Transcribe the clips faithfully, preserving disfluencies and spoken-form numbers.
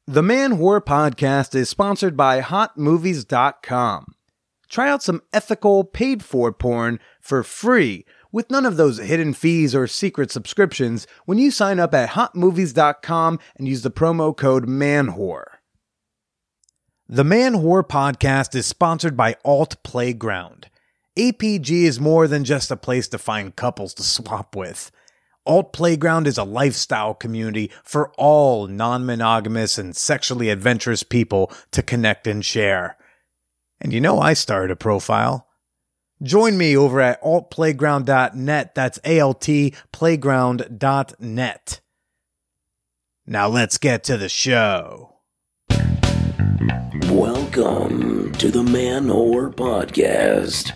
The Man Whore Podcast is sponsored by hot movies dot com. Try out some ethical, paid-for porn for free with none of those hidden fees or secret subscriptions when you sign up at hot movies dot com and use the promo code MANWHORE. The Man Whore Podcast is sponsored by Alt Playground. A P G is more than just a place to find couples to swap with. Alt Playground is a lifestyle community for all non-monogamous and sexually adventurous people to connect and share. And you know I started a profile. Join me over at alt playground dot net. That's A L T playground dot net. Now let's get to the show. Welcome to the Man Whore Podcast.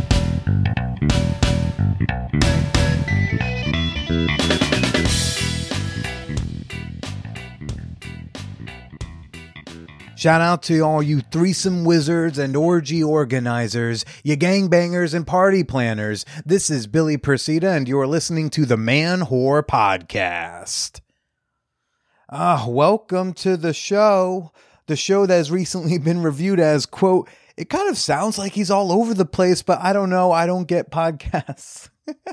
Shout out to all you threesome wizards and orgy organizers, you gangbangers and party planners. This is Billy Persida, and you're listening to the Man Whore Podcast. Ah, welcome to the show. The show that has recently been reviewed as, quote, it kind of sounds like he's all over the place, but I don't know, I don't get podcasts.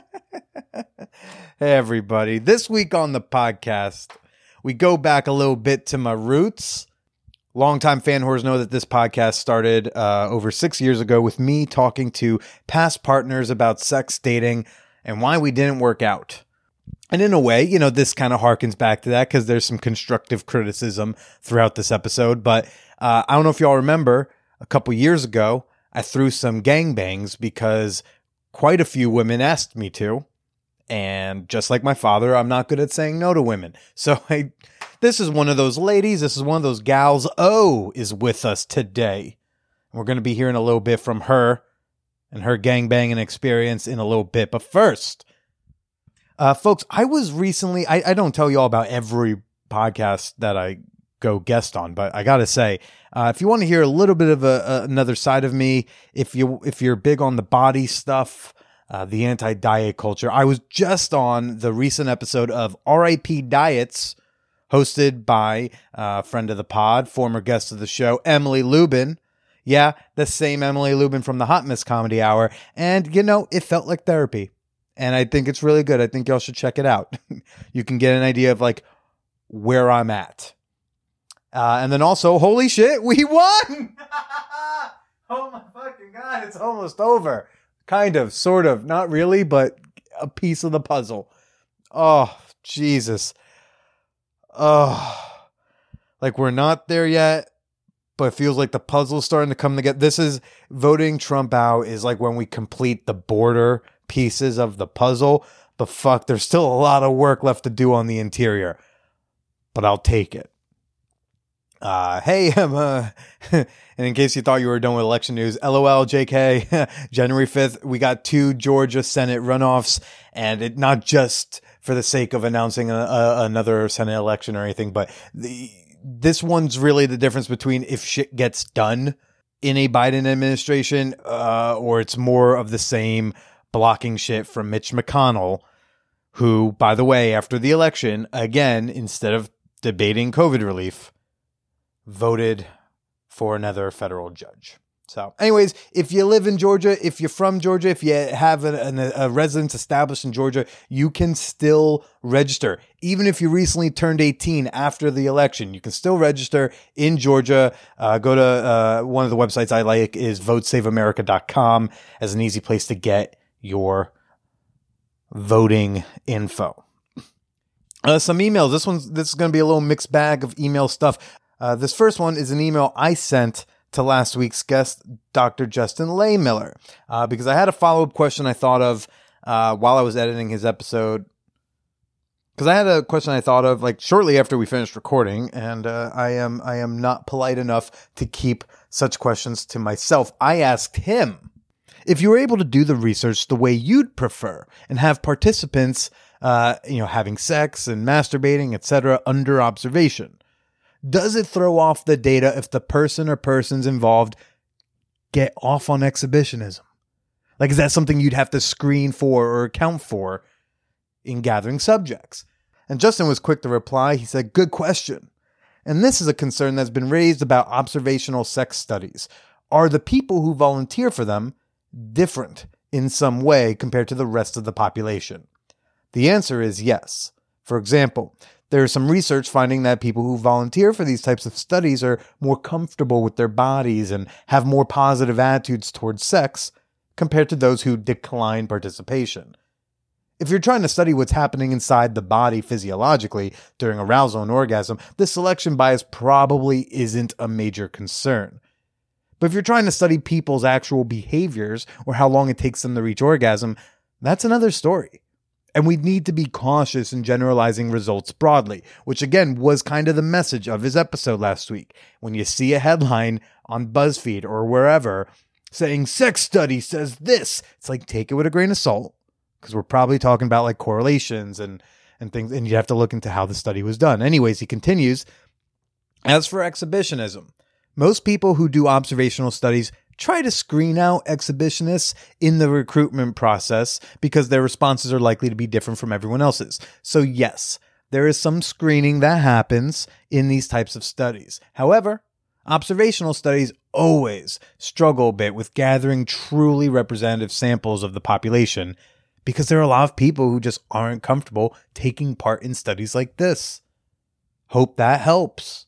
Hey, everybody. This week on the podcast, we go back a little bit to my roots. Longtime fan whores know that this podcast started uh, over six years ago with me talking to past partners about sex, dating, and why we didn't work out. And in a way, you know, this kind of harkens back to that because there's some constructive criticism throughout this episode. But uh, I don't know if y'all remember, a couple years ago, I threw some gangbangs because quite a few women asked me to. And just like my father, I'm not good at saying no to women. So I, this is one of those ladies. This is one of those gals. O is with us today. We're going to be hearing a little bit from her and her gangbanging experience in a little bit. But first, uh, folks, I was recently, I, I don't tell you all about every podcast that I go guest on, but I got to say, uh, if you want to hear a little bit of a, a, another side of me, if you, if you're big on the body stuff, Uh, the anti-diet culture. I was just on the recent episode of R I P Diets, hosted by a uh, friend of the pod, former guest of the show, Emily Lubin. Yeah, the same Emily Lubin from the Hot Miss Comedy Hour. And, you know, it felt like therapy. And I think it's really good. I think y'all should check it out. You can get an idea of, like, where I'm at. Uh, and then also, holy shit, we won! Oh my fucking God, it's almost over. Kind of, sort of, not really, but a piece of the puzzle. Oh, Jesus. Oh, like we're not there yet, but it feels like the puzzle's starting to come together. This is, voting Trump out is like when we complete the border pieces of the puzzle, but fuck, there's still a lot of work left to do on the interior, but I'll take it. Uh, hey, I'm, uh, and in case you thought you were done with election news, LOL, J K, January fifth, we got two Georgia Senate runoffs, and it not just for the sake of announcing a, a, another Senate election or anything, but the, this one's really the difference between if shit gets done in a Biden administration, uh, or it's more of the same blocking shit from Mitch McConnell, who, by the way, after the election, again, instead of debating COVID relief, voted for another federal judge. So anyways, if you live in Georgia, if you're from Georgia, if you have a, a, a residence established in Georgia, you can still register. Even if you recently turned eighteen after the election, you can still register in Georgia. Uh, go to uh, one of the websites I like is vote save america dot com as an easy place to get your voting info. Uh, some emails. This one's, this is going to be a little mixed bag of email stuff. Uh, this first one is an email I sent to last week's guest, Doctor Justin Laymiller, uh, because I had a follow-up question I thought of uh, while I was editing his episode. Because I had a question I thought of like shortly after we finished recording, and uh, I am I am not polite enough to keep such questions to myself. I asked him if you were able to do the research the way you'd prefer and have participants, uh, you know, having sex and masturbating, et cetera, under observation. Does it throw off the data if the person or persons involved get off on exhibitionism? Like, is that something you'd have to screen for or account for in gathering subjects? And Justin was quick to reply. He said, good question. And this is a concern that's been raised about observational sex studies. Are the people who volunteer for them different in some way compared to the rest of the population? The answer is yes. For example, there is some research finding that people who volunteer for these types of studies are more comfortable with their bodies and have more positive attitudes towards sex compared to those who decline participation. If you're trying to study what's happening inside the body physiologically during arousal and orgasm, this selection bias probably isn't a major concern. But if you're trying to study people's actual behaviors or how long it takes them to reach orgasm, that's another story. And we need to be cautious in generalizing results broadly, which again was kind of the message of his episode last week. When you see a headline on BuzzFeed or wherever saying sex study says this, it's like, take it with a grain of salt, because we're probably talking about like correlations and, and things, and you have to look into how the study was done. Anyways, he continues, as for exhibitionism, most people who do observational studies try to screen out exhibitionists in the recruitment process because their responses are likely to be different from everyone else's. So yes, there is some screening that happens in these types of studies. However, observational studies always struggle a bit with gathering truly representative samples of the population because there are a lot of people who just aren't comfortable taking part in studies like this. Hope that helps.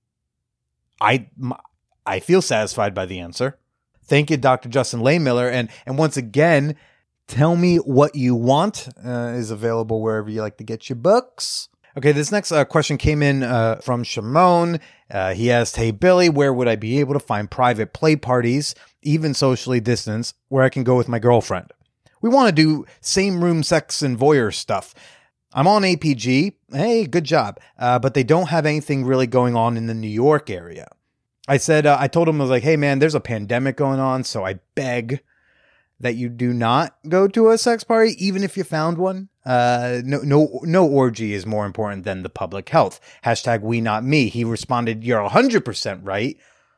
I, I feel satisfied by the answer. Thank you, Doctor Justin Lehmiller. And, and once again, Tell Me What You Want uh, is available wherever you like to get your books. Okay, this next uh, question came in uh, from Shimon. Uh, he asked, hey, Billy, where would I be able to find private play parties, even socially distanced, where I can go with my girlfriend? We want to do same room sex and voyeur stuff. I'm on A P G. Hey, good job. Uh, but they don't have anything really going on in the New York area. I said, uh, I told him, I was like, hey, man, there's a pandemic going on, so I beg that you do not go to a sex party, even if you found one. Uh, no, no, no orgy is more important than the public health. Hashtag we not me. He responded, you're one hundred percent right.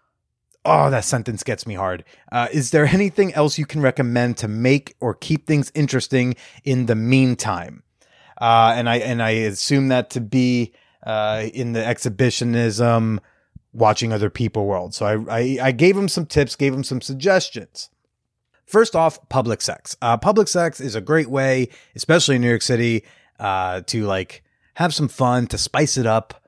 Oh, that sentence gets me hard. Uh, is there anything else you can recommend to make or keep things interesting in the meantime? Uh, and I, and I assume that to be, uh, in the exhibitionism, watching other people world. So I, I, I gave him some tips, gave him some suggestions. First off, public sex. Uh, public sex is a great way, especially in New York City, uh, to like have some fun, to spice it up,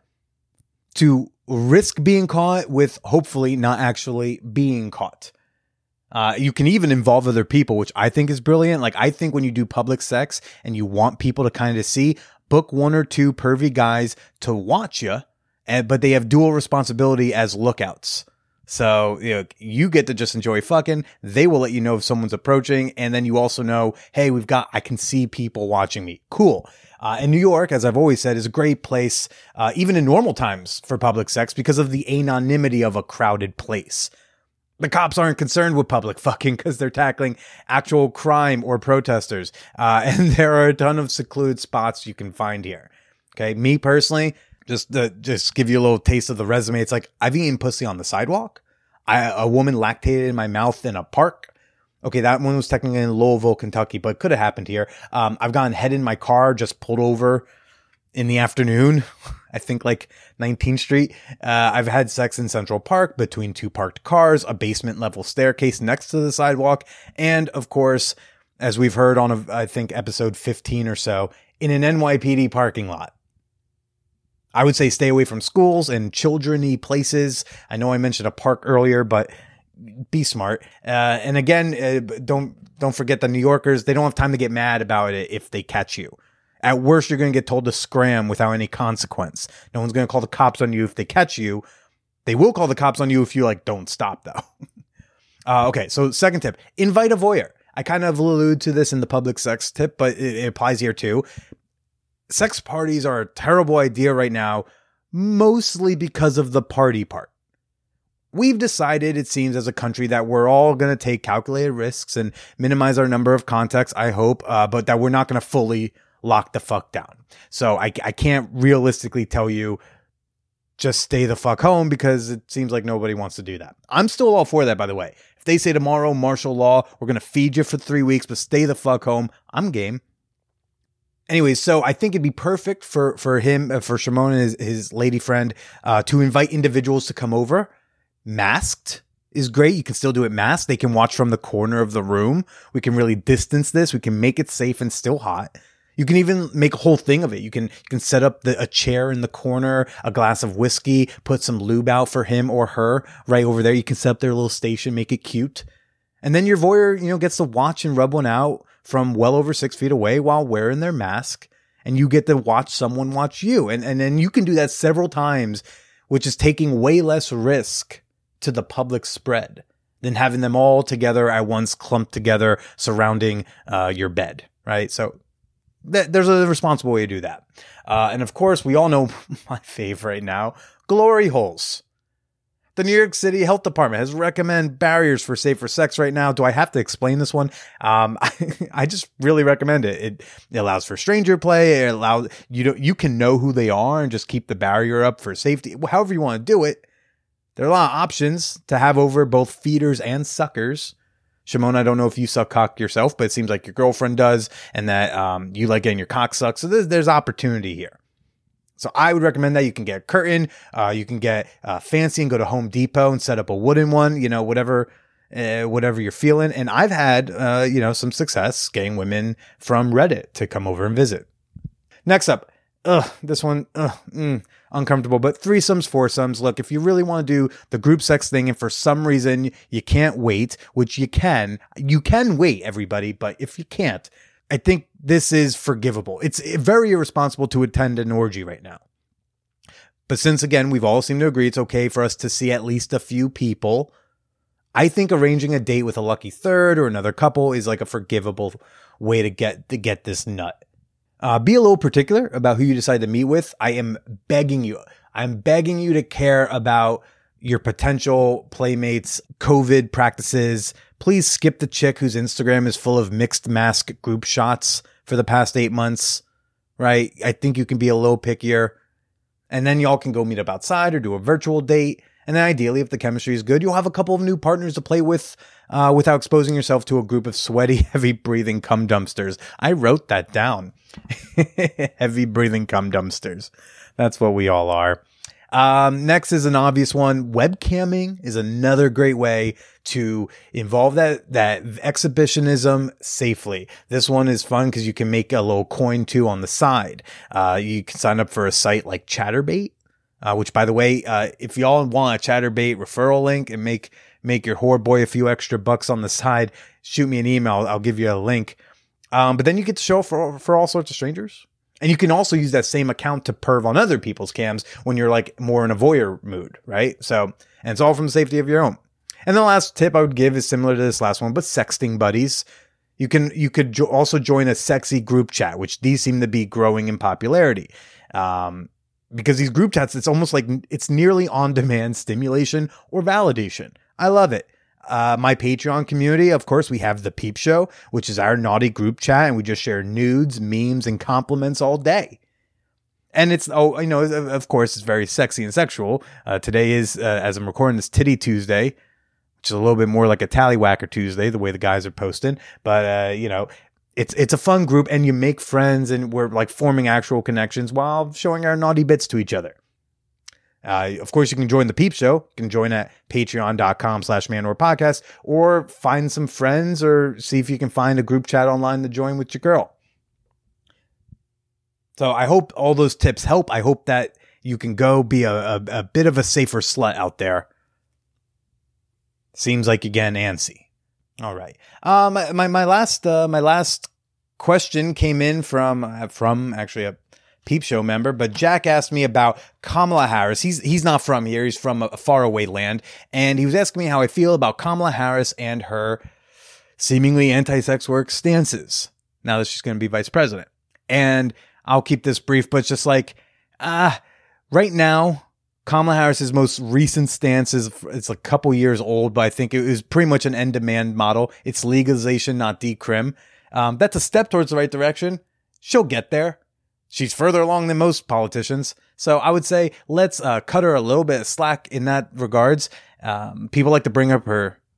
to risk being caught with hopefully not actually being caught. Uh, you can even involve other people, which I think is brilliant. Like, I think when you do public sex and you want people to kind of see, book one or two pervy guys to watch you, and, but they have dual responsibility as lookouts. So, you know, you get to just enjoy fucking. They will let you know if someone's approaching. And then you also know, hey, we've got, I can see people watching me. Cool. Uh, and New York, as I've always said, is a great place, uh, even in normal times for public sex because of the anonymity of a crowded place. The cops aren't concerned with public fucking because they're tackling actual crime or protesters. Uh, and there are a ton of secluded spots you can find here. Okay. Me personally, Just to just give you a little taste of the resume. It's like I've eaten pussy on the sidewalk. I, a woman lactated in my mouth in a park. Okay, that one was technically in Louisville, Kentucky, but it could have happened here. Um, I've gotten head in my car, just pulled over in the afternoon. I think like nineteenth Street. Uh, I've had sex in Central Park between two parked cars, a basement level staircase next to the sidewalk, and of course, as we've heard on, a, I think, episode fifteen or so, in an N Y P D parking lot. I would say stay away from schools and children-y places. I know I mentioned a park earlier, but be smart. Uh, and again, uh, don't don't forget the New Yorkers. They don't have time to get mad about it if they catch you. At worst, you're going to get told to scram without any consequence. No one's going to call the cops on you if they catch you. They will call the cops on you if you like don't stop, though. uh, okay, so second tip, invite a voyeur. I kind of allude to this in the public sex tip, but it, it applies here too. Sex parties are a terrible idea right now, mostly because of the party part. We've decided, it seems, as a country that we're all going to take calculated risks and minimize our number of contacts, I hope, uh, but that we're not going to fully lock the fuck down. So I, I can't realistically tell you just stay the fuck home because it seems like nobody wants to do that. I'm still all for that, by the way. If they say tomorrow, martial law, we're going to feed you for three weeks, but stay the fuck home, I'm game. Anyways, so I think it'd be perfect for, for him, uh, for Shimon and his, his lady friend, uh, to invite individuals to come over. Masked is great. You can still do it masked. They can watch from the corner of the room. We can really distance this. We can make it safe and still hot. You can even make a whole thing of it. You can, you can set up the, a chair in the corner, a glass of whiskey, put some lube out for him or her right over there. You can set up their little station, make it cute. And then your voyeur, you know, gets to watch and rub one out from well over six feet away while wearing their mask. And you get to watch someone watch you. And, and then you can do that several times, which is taking way less risk to the public spread than having them all together at once, clumped together surrounding uh, your bed, right? So th- there's a responsible way to do that. Uh, and of course, we all know my fave right now, glory holes. The New York City Health Department has recommended barriers for safer sex right now. Do I have to explain this one? Um, I, I just really recommend it. it. It allows for stranger play. It allows you to, you can know who they are and just keep the barrier up for safety. However you want to do it. There are a lot of options to have over both feeders and suckers. Shimon, I don't know if you suck cock yourself, but it seems like your girlfriend does and that um, you like getting your cock sucked. So there's, there's opportunity here. So I would recommend that you can get a curtain. Uh, you can get uh, fancy and go to Home Depot and set up a wooden one, you know, whatever uh, whatever you're feeling. And I've had, uh, you know, some success getting women from Reddit to come over and visit. Next up. Ugh, this one, ugh, mm, uncomfortable, but threesomes, foursomes. Look, if you really want to do the group sex thing and for some reason you can't wait, which you can, you can wait, everybody, but if you can't, I think this is forgivable. It's very irresponsible to attend an orgy right now. But since, again, we've all seemed to agree it's okay for us to see at least a few people, I think arranging a date with a lucky third or another couple is like a forgivable way to get to get this nut. Uh, be a little particular about who you decide to meet with. I am begging you. I'm begging you to care about your potential playmates' COVID practices. Please skip the chick whose Instagram is full of mixed mask group shots for the past eight months, right? I think you can be a little pickier. And then y'all can go meet up outside or do a virtual date. And then ideally, if the chemistry is good, you'll have a couple of new partners to play with uh, without exposing yourself to a group of sweaty, heavy-breathing cum dumpsters. I wrote that down. Heavy-breathing cum dumpsters. That's what we all are. Um, next is an obvious one. Webcamming is another great way to involve that, that exhibitionism safely. This one is fun because you can make a little coin too on the side. Uh, you can sign up for a site like Chaturbate, uh, which by the way, uh, if y'all want a Chaturbate referral link and make, make your whore boy a few extra bucks on the side, shoot me an email. I'll give you a link. Um, but then you get to show for, for all sorts of strangers. And you can also use that same account to perv on other people's cams when you're like more in a voyeur mood, right? So, and it's all from the safety of your own. And the last tip I would give is similar to this last one, but sexting buddies. You can, you could jo- also join a sexy group chat, which these seem to be growing in popularity. Um, because these group chats, it's almost like it's nearly on-demand stimulation or validation. I love it. Uh, my Patreon community, of course, we have the Peep Show, which is our naughty group chat, and we just share nudes, memes, and compliments all day. And it's, oh, you know, of course, it's very sexy and sexual. Uh, today is, uh, as I'm recording this, Titty Tuesday, which is a little bit more like a Tallywhacker Tuesday, the way the guys are posting. But, uh, you know, it's it's a fun group, and you make friends, and we're like forming actual connections while showing our naughty bits to each other. Uh, of course, you can join the Peep Show. You can join at patreon.com slash manwhore podcast or find some friends or see if you can find a group chat online to join with your girl. So I hope all those tips help. I hope that you can go be a, a, a bit of a safer slut out there. Seems like you're getting antsy. All right. Um, my, my last, uh, my last question came in from, uh, from actually a Peep Show member, but Jack asked me about Kamala Harris. He's he's not from here. He's from a faraway land. And he was asking me how I feel about Kamala Harris and her seemingly anti-sex work stances now that she's going to be vice president. And I'll keep this brief, but just like, ah, uh, right now, Kamala Harris's most recent stance is it's a couple years old, but I think it was pretty much an end demand model. It's legalization, not decrim. Um, that's a step towards the right direction. She'll get there. She's further along than most politicians. So I would say let's uh, cut her a little bit of slack in that regards. Um, people like to bring up her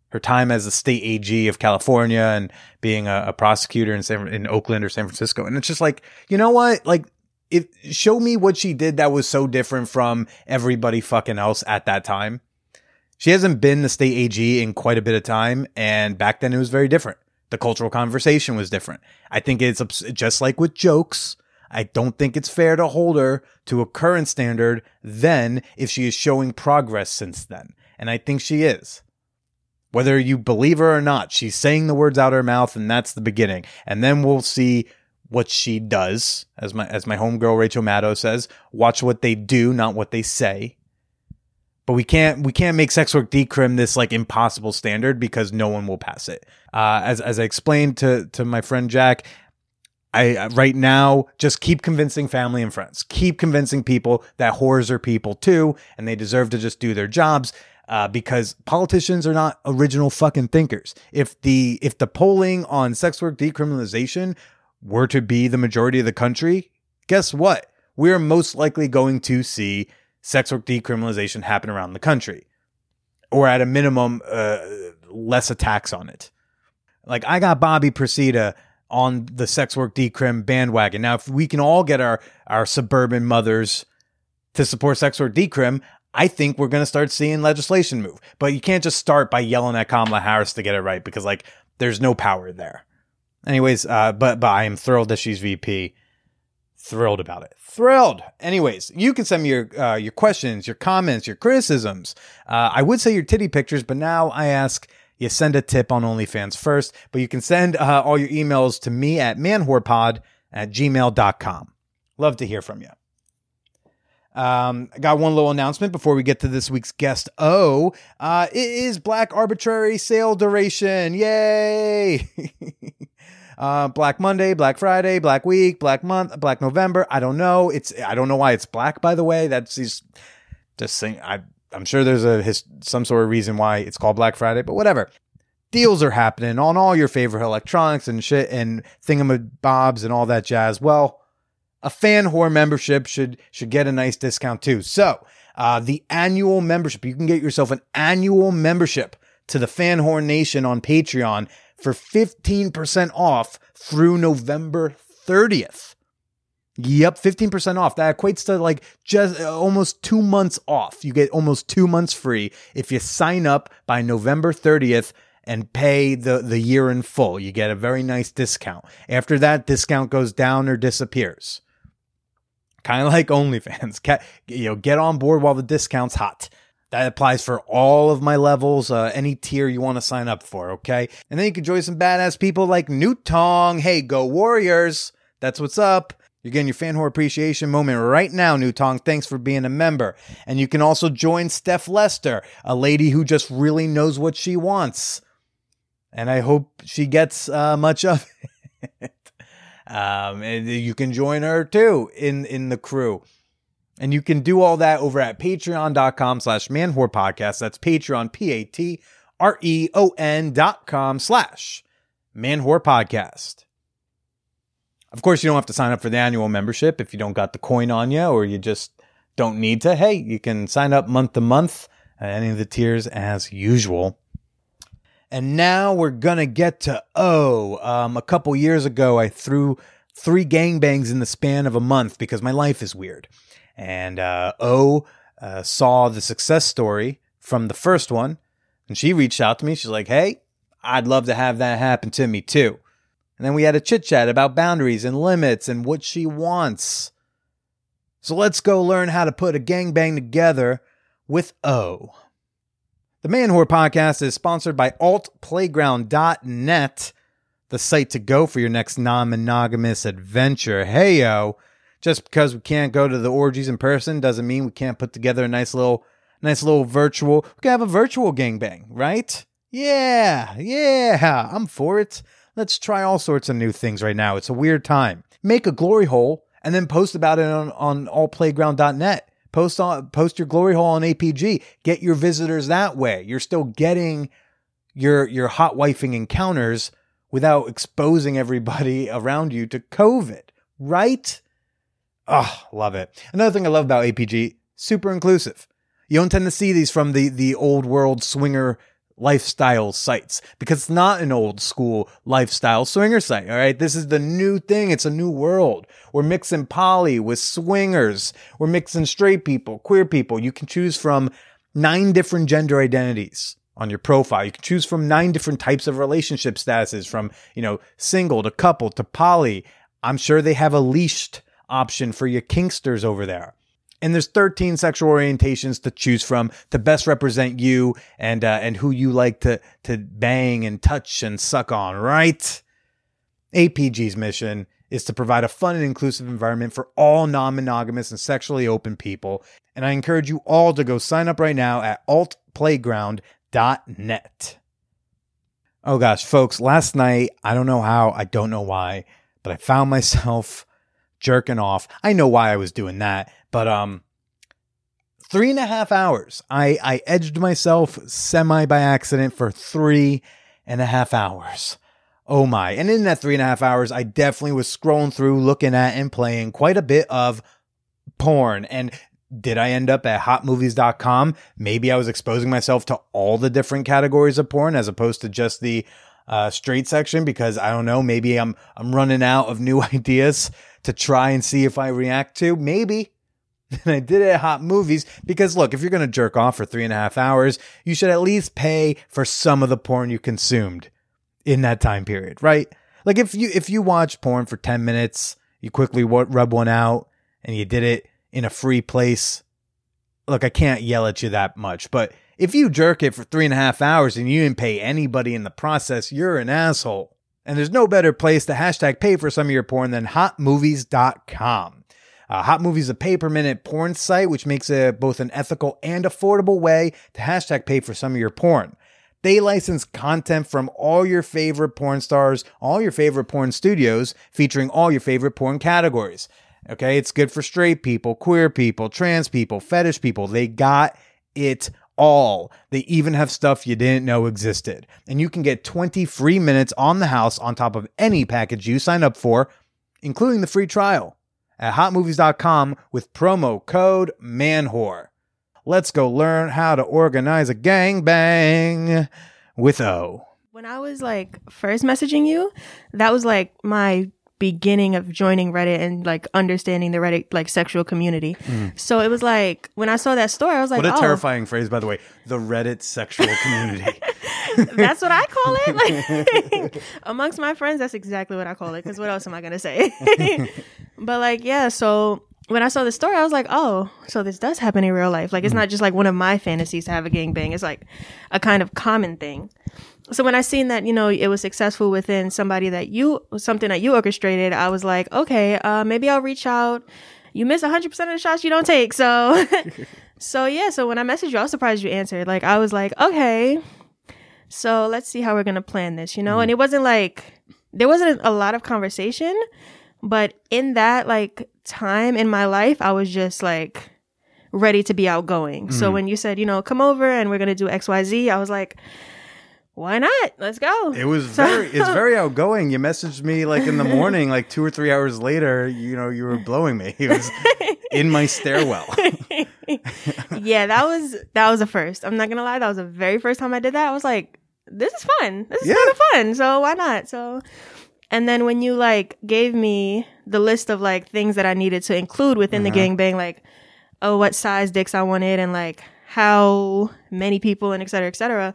her time as a state A G of California and being a, a prosecutor in San, in Oakland or San Francisco. And it's just like, you know what? Like, if show me what she did that was so different from everybody fucking else at that time. She hasn't been the state A G in quite a bit of time. And back then it was very different. The cultural conversation was different. I think it's just like with jokes. I don't think it's fair to hold her to a current standard then if she is showing progress since then. And I think she is. Whether you believe her or not, she's saying the words out of her mouth, and that's the beginning. And then we'll see what she does. As my as my homegirl Rachel Maddow says, watch what they do, not what they say. But we can't we can't make sex work decrim this like impossible standard because no one will pass it. Uh, as as I explained to to my friend Jack, I right now just keep convincing family and friends, keep convincing people that whores are people too, and they deserve to just do their jobs. Uh, because politicians are not original fucking thinkers. If the if the polling on sex work decriminalization were to be the majority of the country, guess what? We're most likely going to see sex work decriminalization happen around the country, or at a minimum, uh, less attacks on it. Like I got Bobby Presida on the sex work decrim bandwagon. Now, if we can all get our our suburban mothers to support sex work decrim, I think we're going to start seeing legislation move. But you can't just start by yelling at Kamala Harris to get it right because, like, there's no power there. Anyways, uh, but, but I am thrilled that she's V P. Thrilled about it. Thrilled. Anyways, you can send me your uh, your questions, your comments, your criticisms. Uh, I would say your titty pictures, but now I ask you send a tip on OnlyFans first. But you can send uh, all your emails to me at manwhorepod at gmail dot com. Love to hear from you. Um, I got one little announcement before we get to this week's guest. Oh, uh, it is Black Arbitrary Sale Duration. Yay! uh, Black Monday, Black Friday, Black Week, Black Month, Black November. I don't know. It's, I don't know why it's black, by the way. That's just, just saying, I, I'm sure there's a, his, some sort of reason why it's called Black Friday, but whatever. Deals are happening on all your favorite electronics and shit and thingamabobs and all that jazz. Well, a fan whore membership should should get a nice discount too. So uh, the annual membership, you can get yourself an annual membership to the Fan Whore Nation on Patreon for fifteen percent off through November thirtieth. Yep, fifteen percent off. That equates to like just uh, almost two months off. You get almost two months free if you sign up by November thirtieth and pay the, the year in full. You get a very nice discount. After that, discount goes down or disappears. Kind of like OnlyFans. You know, get on board while the discount's hot. That applies for all of my levels, uh, any tier you want to sign up for, okay? And then you can join some badass people like Newt Tong. Hey, go Warriors. That's what's up. You're getting your fan whore appreciation moment right now, Newt Tong. Thanks for being a member. And you can also join Steph Lester, a lady who just really knows what she wants. And I hope she gets uh, much of it. Um, and you can join her too in, in the crew. And you can do all that over at patreon.com slash manwhorepodcast. That's Patreon, P-A-T-R-E-O-N dot com slash manwhorepodcast. Of course, you don't have to sign up for the annual membership if you don't got the coin on you or you just don't need to. Hey, you can sign up month to month, uh, any of the tiers as usual. And now we're going to get to O. Um, a couple years ago, I threw three gangbangs in the span of a month because my life is weird. And uh, O uh, saw the success story from the first one, and she reached out to me. She's like, hey, I'd love to have that happen to me too. And then we had a chit-chat about boundaries and limits and what she wants. So let's go learn how to put a gangbang together with O. The Man Whore Podcast is sponsored by alt playground dot net, the site to go for your next non-monogamous adventure. Hey, yo, just because we can't go to the orgies in person doesn't mean we can't put together a nice little, nice little virtual, we can have a virtual gangbang, right? Yeah, yeah, I'm for it. Let's try all sorts of new things right now. It's a weird time. Make a glory hole and then post about it on, on alt playground dot net. Post on, post your glory hole on A P G. Get your visitors that way. You're still getting your, your hot wifing encounters without exposing everybody around you to COVID, right? Oh, love it. Another thing I love about A P G, super inclusive. You don't tend to see these from the, the old world swinger lifestyle sites, because it's not an old school lifestyle swinger site. All right. This is the new thing. It's a new world. We're mixing poly with swingers. We're mixing straight people, queer people. You can choose from nine different gender identities on your profile. You can choose from nine different types of relationship statuses, from, you know, single to couple to poly. I'm sure they have a leashed option for your kinksters over there. And there's thirteen sexual orientations to choose from to best represent you and uh, and who you like to to bang and touch and suck on, right? A P G's mission is to provide a fun and inclusive environment for all non-monogamous and sexually open people. And I encourage you all to go sign up right now at alt playground dot net. Oh gosh, folks, last night, I don't know how, I don't know why, but I found myself jerking off. I know why I was doing that, but um, three and a half hours. I, I edged myself semi by accident for three and a half hours. Oh my. And in that three and a half hours, I definitely was scrolling through, looking at and playing quite a bit of porn. And did I end up at hot movies dot com? Maybe I was exposing myself to all the different categories of porn as opposed to just the uh, straight section, because I don't know, maybe I'm I'm running out of new ideas to try and see if I react to. Maybe. And I did it at Hot Movies because, look, if you're going to jerk off for three and a half hours, you should at least pay for some of the porn you consumed in that time period, right? Like if you if you watch porn for ten minutes, you quickly rub one out, and you did it in a free place, look, I can't yell at you that much, but if you jerk it for three and a half hours and you didn't pay anybody in the process, you're an asshole. And there's no better place to hashtag pay for some of your porn than hot movies dot com. Uh, Hot Movies is a pay-per-minute porn site, which makes it both an ethical and affordable way to hashtag pay for some of your porn. They license content from all your favorite porn stars, all your favorite porn studios, featuring all your favorite porn categories. Okay, it's good for straight people, queer people, trans people, fetish people. They got it all. They even have stuff you didn't know existed. And you can get twenty free minutes on the house on top of any package you sign up for, including the free trial at hot movies dot com with promo code MANWHORE. Let's go learn how to organize a gangbang with O. When I was like first messaging you, that was like my beginning of joining Reddit and like understanding the Reddit like sexual community. Mm. So it was like when I saw that story, I was like, what a oh. terrifying phrase, by the way, the Reddit sexual community. That's what I call it. Like amongst my friends, that's exactly what I call it. Because what else am I gonna say? But like, yeah. So when I saw the story, I was like, oh, so this does happen in real life. Like it's mm. not just like one of my fantasies to have a gangbang. It's like a kind of common thing. So when I seen that, you know, it was successful within somebody that you, something that you orchestrated, I was like, okay, uh, maybe I'll reach out. You miss one hundred percent of the shots you don't take. So, so yeah. So when I messaged you, I was surprised you answered. Like, I was like, okay, so let's see how we're going to plan this, you know? Mm-hmm. And it wasn't like, there wasn't a lot of conversation, but in that like time in my life, I was just like ready to be outgoing. Mm-hmm. So when you said, you know, come over and we're going to do X Y Z, I was like, why not? Let's go. It was very, it's very outgoing. You messaged me like in the morning, like two or three hours later, you know, you were blowing me. It was in my stairwell. Yeah, that was, that was a first. I'm not going to lie. That was the very first time I did that. I was like, this is fun. This is yeah. kind of fun. So why not? So, and then when you like gave me the list of like things that I needed to include within uh-huh. the gangbang, like, oh, what size dicks I wanted and like how many people and et cetera, et cetera.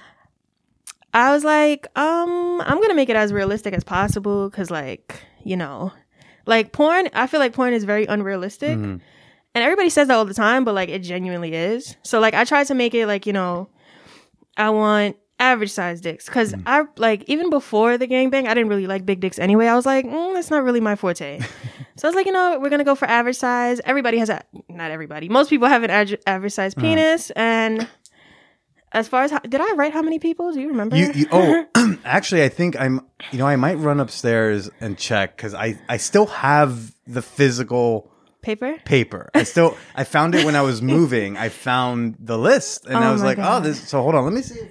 I was like, um, I'm going to make it as realistic as possible because, like, you know, like porn, I feel like porn is very unrealistic. Mm-hmm. And everybody says that all the time, but, like, it genuinely is. So, like, I tried to make it, like, you know, I want average size dicks because mm-hmm. I, like, even before the gangbang, I didn't really like big dicks anyway. I was like, mm, that's not really my forte. So I was like, you know, we're going to go for average size. Everybody has a, not everybody, most people have an average, average size mm-hmm. penis. And as far as how, did I write how many people? Do you remember? You, you, oh, actually, I think I'm. You know, I might run upstairs and check because I, I still have the physical paper. Paper. I still. I found it when I was moving. I found the list, and oh I was like, God. oh, this. So hold on, let me see.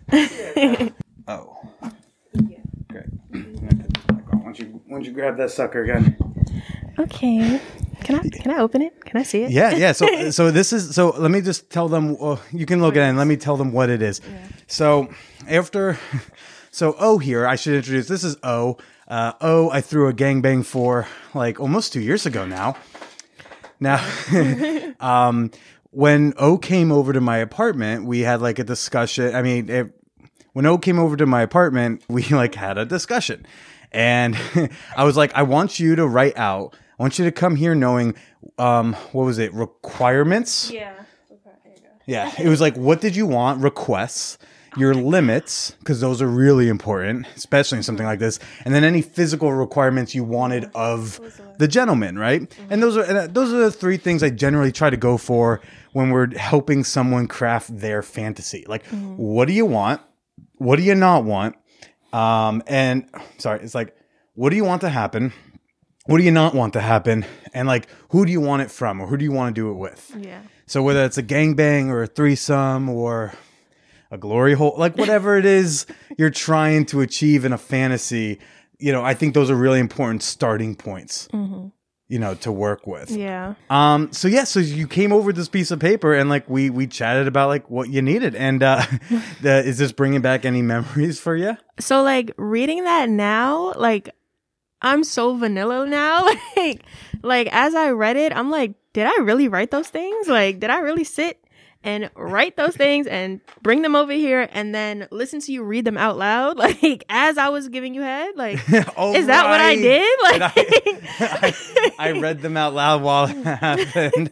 Oh, great. Why don't you, why don't you grab that sucker again? Okay. Can I? Can Can I open it? Can I see it? Yeah, yeah. So, so this is. So let me just tell them. Uh, you can look at it and let me tell them what it is. Yeah. So after, so O here, I should introduce. This is O. Uh, O, I threw a gangbang for like almost two years ago now. Now, um, when O came over to my apartment, we had like a discussion. I mean, it, when O came over to my apartment, we like had a discussion, and I was like, I want you to write out. I want you to come here knowing, um, what was it? Requirements? Yeah. Okay, there you go. Yeah. It was like, what did you want? Requests, your limits, because those are really important, especially in something like this. And then any physical requirements you wanted of the gentleman, right? Mm-hmm. And those are and those are the three things I generally try to go for when we're helping someone craft their fantasy. Like, mm-hmm. what do you want? What do you not want? Um, and sorry, it's like, what do you want to happen? What do you not want to happen? And like, who do you want it from? Or who do you want to do it with? Yeah. So whether it's a gangbang or a threesome or a glory hole, like whatever it is you're trying to achieve in a fantasy, you know, I think those are really important starting points, mm-hmm. you know, to work with. Yeah. Um. So yeah, so you came over with this piece of paper and like we, we chatted about like what you needed. And uh, the, is this bringing back any memories for you? So like reading that now, like, I'm so vanilla now. like, like as I read it, I'm like, did I really write those things? Like, did I really sit and write those things and bring them over here and then listen to you read them out loud? Like, as I was giving you head? Like, oh, is that right. what I did? Like, I, I, I read them out loud while it happened.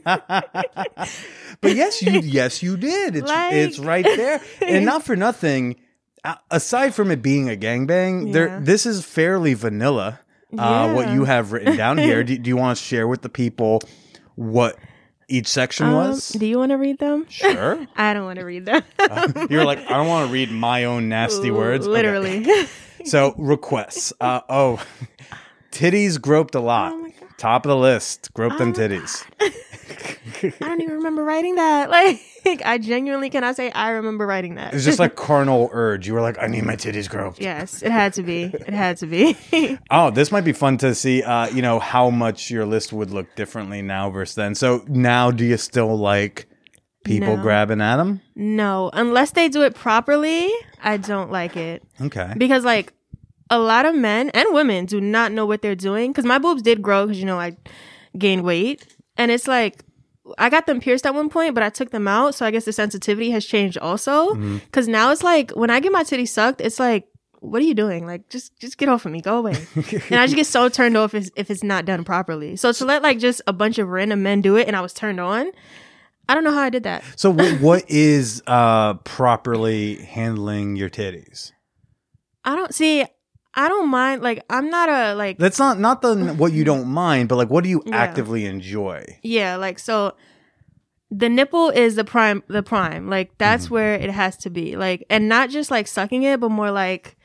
But yes, you, yes, you did. It's, like... it's right there. And not for nothing, aside from it being a gangbang, yeah. there, this is fairly vanilla. Uh, yeah. What you have written down here. Do, do you want to share with the people what each section um, was? Do you want to read them? Sure. I don't want to read them. uh, you're like, I don't want to read my own nasty words. Literally. Okay. So requests. Uh, oh, titties groped a lot. Oh my God. Top of the list. Grope oh them titties. I don't even remember writing that. Like, I genuinely cannot say I remember writing that. It's just like carnal urge. You were like, I need my titties groped. Yes, it had to be. It had to be. Oh, this might be fun to see, uh, you know, how much your list would look differently now versus then. So now do you still like people no. grabbing at them? No. Unless they do it properly, I don't like it. Okay. Because, like, a lot of men and women do not know what they're doing. Because my boobs did grow because, you know, I gained weight. And it's like, I got them pierced at one point, but I took them out. So I guess the sensitivity has changed also. Because mm-hmm. now it's like, when I get my titties sucked, it's like, what are you doing? Like, just just get off of me. Go away. And I just get so turned off if, if it's not done properly. So to let like just a bunch of random men do it and I was turned on, I don't know how I did that. So w- what is uh, properly handling your titties? I don't see... I don't mind, like, I'm not a, like... That's not, not the what you don't mind, but, like, what do you yeah. actively enjoy? Yeah, like, so, the nipple is the prime, the prime. Like, that's mm-hmm. where it has to be. Like, and not just, like, sucking it, but more, like,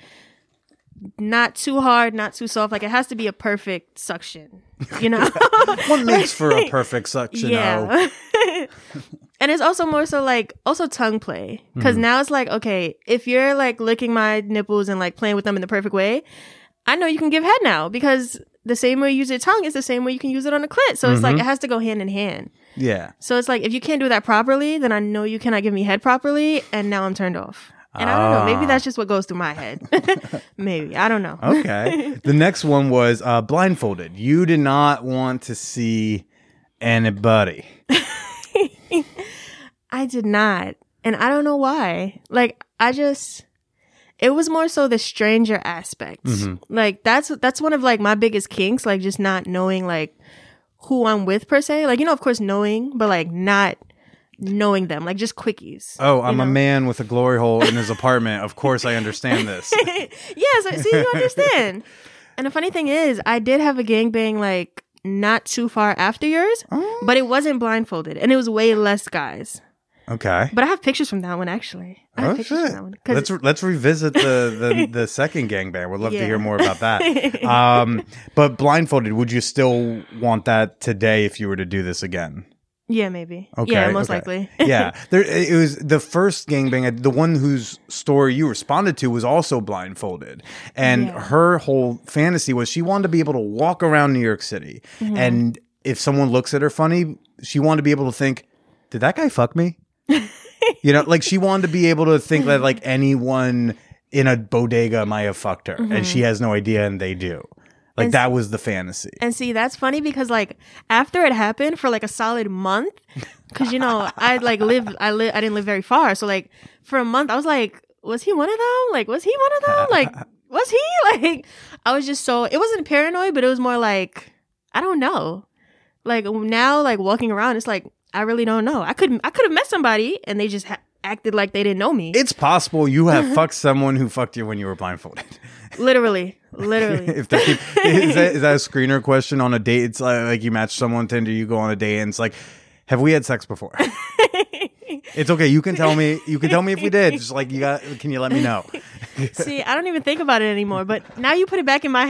not too hard, not too soft. Like, it has to be a perfect suction, you know? What makes for a perfect suction? Yeah. And it's also more so like also tongue play because mm-hmm. now it's like, okay, if you're like licking my nipples and like playing with them in the perfect way, I know you can give head now because the same way you use your tongue is the same way you can use it on a clit. So mm-hmm. it's like it has to go hand in hand. Yeah. So it's like if you can't do that properly, then I know you cannot give me head properly, and now I'm turned off. And I don't know, maybe that's just what goes through my head. Maybe. I don't know. Okay. The next one was uh, blindfolded. You did not want to see anybody. I did not. And I don't know why. Like, I just... It was more so the stranger aspect. Mm-hmm. Like, that's that's one of, like, my biggest kinks. Like, just not knowing, like, who I'm with, per se. Like, you know, of course, knowing, but, like, not... knowing them, like just quickies. Oh, I'm you know? a man with a glory hole in his apartment. Of course I understand this. Yes, I see, you understand. And the funny thing is, I did have a gangbang like not too far after yours, oh. but it wasn't blindfolded and it was way less guys. Okay. But I have pictures from that one, actually. I have oh, pictures shit. from that one. Let's, re- let's revisit the, the, the second gangbang. We'd love yeah. to hear more about that. Um, but blindfolded, would you still want that today if you were to do this again? Yeah, maybe. Okay, yeah, most okay. likely. Yeah, there. It was the first gangbang. The one whose story you responded to was also blindfolded, and yeah. her whole fantasy was she wanted to be able to walk around New York City, mm-hmm. and if someone looks at her funny, she wanted to be able to think, did that guy fuck me? You know, like she wanted to be able to think that like anyone in a bodega might have fucked her, mm-hmm. and she has no idea, and they do. Like and that was the fantasy. And see, that's funny because like after it happened for like a solid month, because you know I like lived, I live, I didn't live very far, so like for a month I was like, was he one of them? Like, was he one of them? Like, was he like? I was just so it wasn't paranoid, but it was more like I don't know. Like now, like walking around, it's like I really don't know. I could I could have met somebody and they just ha- acted like they didn't know me. It's possible you have fucked someone who fucked you when you were blindfolded. Literally, literally. if they, is, that, is that a screener question on a date? It's like, like you match someone on Tinder, you go on a date, and it's like, have we had sex before? It's okay. You can tell me. You can tell me if we did. Just like you got. Can you let me know? See, I don't even think about it anymore. But now you put it back in my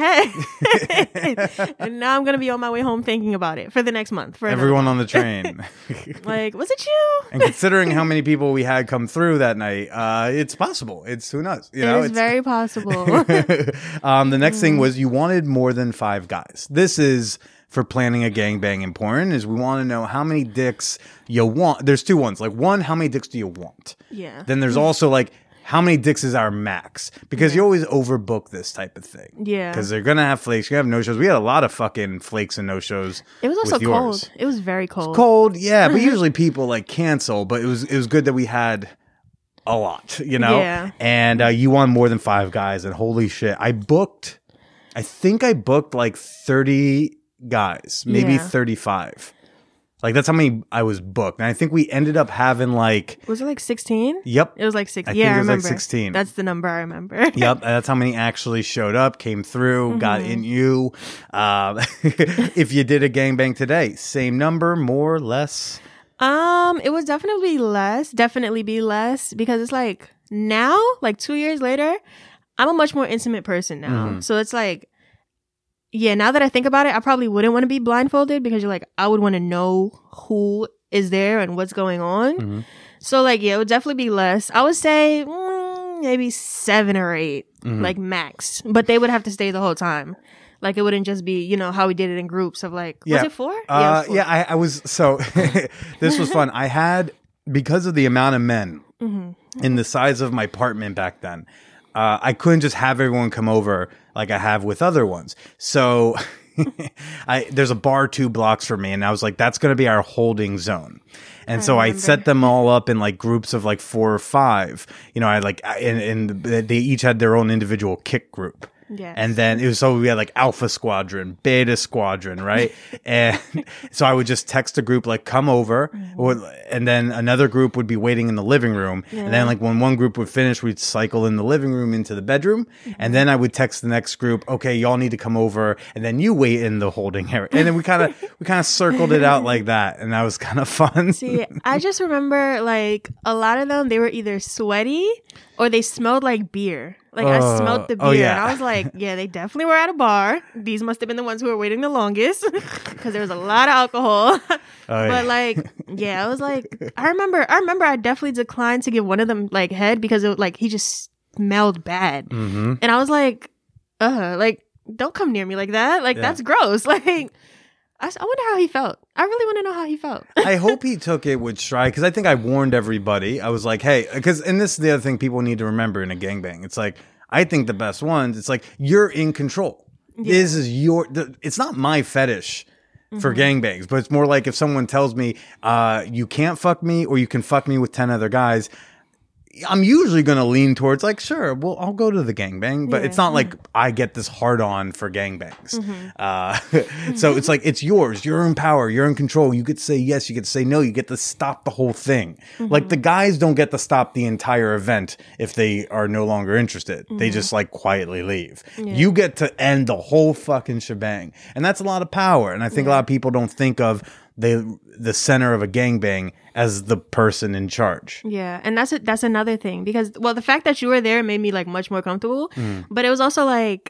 head, and now I'm gonna be on my way home thinking about it for the next month. For everyone month. on the train. Like, was it you? And considering how many people we had come through that night, uh, it's possible. It's who knows. You know, it is it's very possible. um, the next mm. thing was you wanted more than five guys. This is. For planning a gangbang important is we want to know how many dicks you want. There's two ones. Like one, how many dicks do you want? Yeah. Then there's also like how many dicks is our max? Because yeah. you always overbook this type of thing. Yeah. Because they're gonna have flakes. You're gonna have no shows. We had a lot of fucking flakes and no shows. It was also with yours. cold. It was very cold. It's cold, yeah. But usually people like cancel. But it was it was good that we had a lot, you know. Yeah. And uh, you won more than five guys. And holy shit, I booked. I think I booked like thirty. Guys, maybe yeah. thirty-five. Like that's how many I was booked, and I think we ended up having like. Was it like sixteen? Yep, it was like six. I yeah, think it I was remember. like sixteen. That's the number I remember. Yep, that's how many actually showed up, came through, mm-hmm. got in you. Um, if you did a gangbang today, same number, more, less. Um, it was definitely less. Definitely be less because it's like now, like two years later, I'm a much more intimate person now. Mm-hmm. So it's like. Yeah, now that I think about it, I probably wouldn't want to be blindfolded because you're like, I would want to know who is there and what's going on. Mm-hmm. So like, yeah, it would definitely be less. I would say mm, maybe seven or eight, mm-hmm. like max. But they would have to stay the whole time. Like it wouldn't just be, you know, how we did it in groups of like, yeah. was it four? Uh, yeah, it was four. yeah I, I was, so this was fun. I had, because of the amount of men mm-hmm. in the size of my apartment back then, Uh, I couldn't just have everyone come over like I have with other ones. So I there's a bar two blocks from me, and I was like, that's going to be our holding zone. And I so remember. I set them all up in like groups of like four or five. You know, I like, and, and they each had their own individual kick group. Yes. And then it was so we had like Alpha Squadron, Beta Squadron, right? And so I would just text a group like, come over. Mm-hmm. Or, and then another group would be waiting in the living room. Yeah. And then like when one group would finish, we'd cycle in the living room into the bedroom. Mm-hmm. And then I would text the next group, okay, y'all need to come over. And then you wait in the holding area. And then we kind of, we kind of circled it out like that. And that was kind of fun. See, I just remember like a lot of them, they were either sweaty or they smelled like beer. Like, uh, I smelled the beer, oh, yeah. and I was like, yeah, they definitely were at a bar. These must have been the ones who were waiting the longest, because there was a lot of alcohol. Oh, but, yeah. like, yeah, I was like, I remember, I remember I definitely declined to give one of them, like, head, because, it like, he just smelled bad. Mm-hmm. And I was like, uh, like, don't come near me like that. Like, yeah. that's gross. Like, I, I wonder how he felt. I really want to know how he felt. I hope he took it with stride, because I think I warned everybody. I was like, hey, because, and this is the other thing people need to remember in a gangbang. It's like, I think the best ones, it's like, you're in control. Yeah. This is your, the, it's not my fetish for mm-hmm. gangbangs, but it's more like if someone tells me, uh, you can't fuck me or you can fuck me with ten other guys, I'm usually going to lean towards like, sure, well, I'll go to the gangbang, but yeah. it's not like I get this hard on for gangbangs. Mm-hmm. Uh, so it's like, it's yours. You're in power. You're in control. You get to say yes. You get to say no. You get to stop the whole thing. Mm-hmm. Like the guys don't get to stop the entire event if they are no longer interested. Mm-hmm. They just like quietly leave. Yeah. You get to end the whole fucking shebang. And that's a lot of power. And I think yeah. a lot of people don't think of the the center of a gangbang as the person in charge. Yeah, and that's a, that's another thing, because well, the fact that you were there made me like much more comfortable. Mm. But it was also like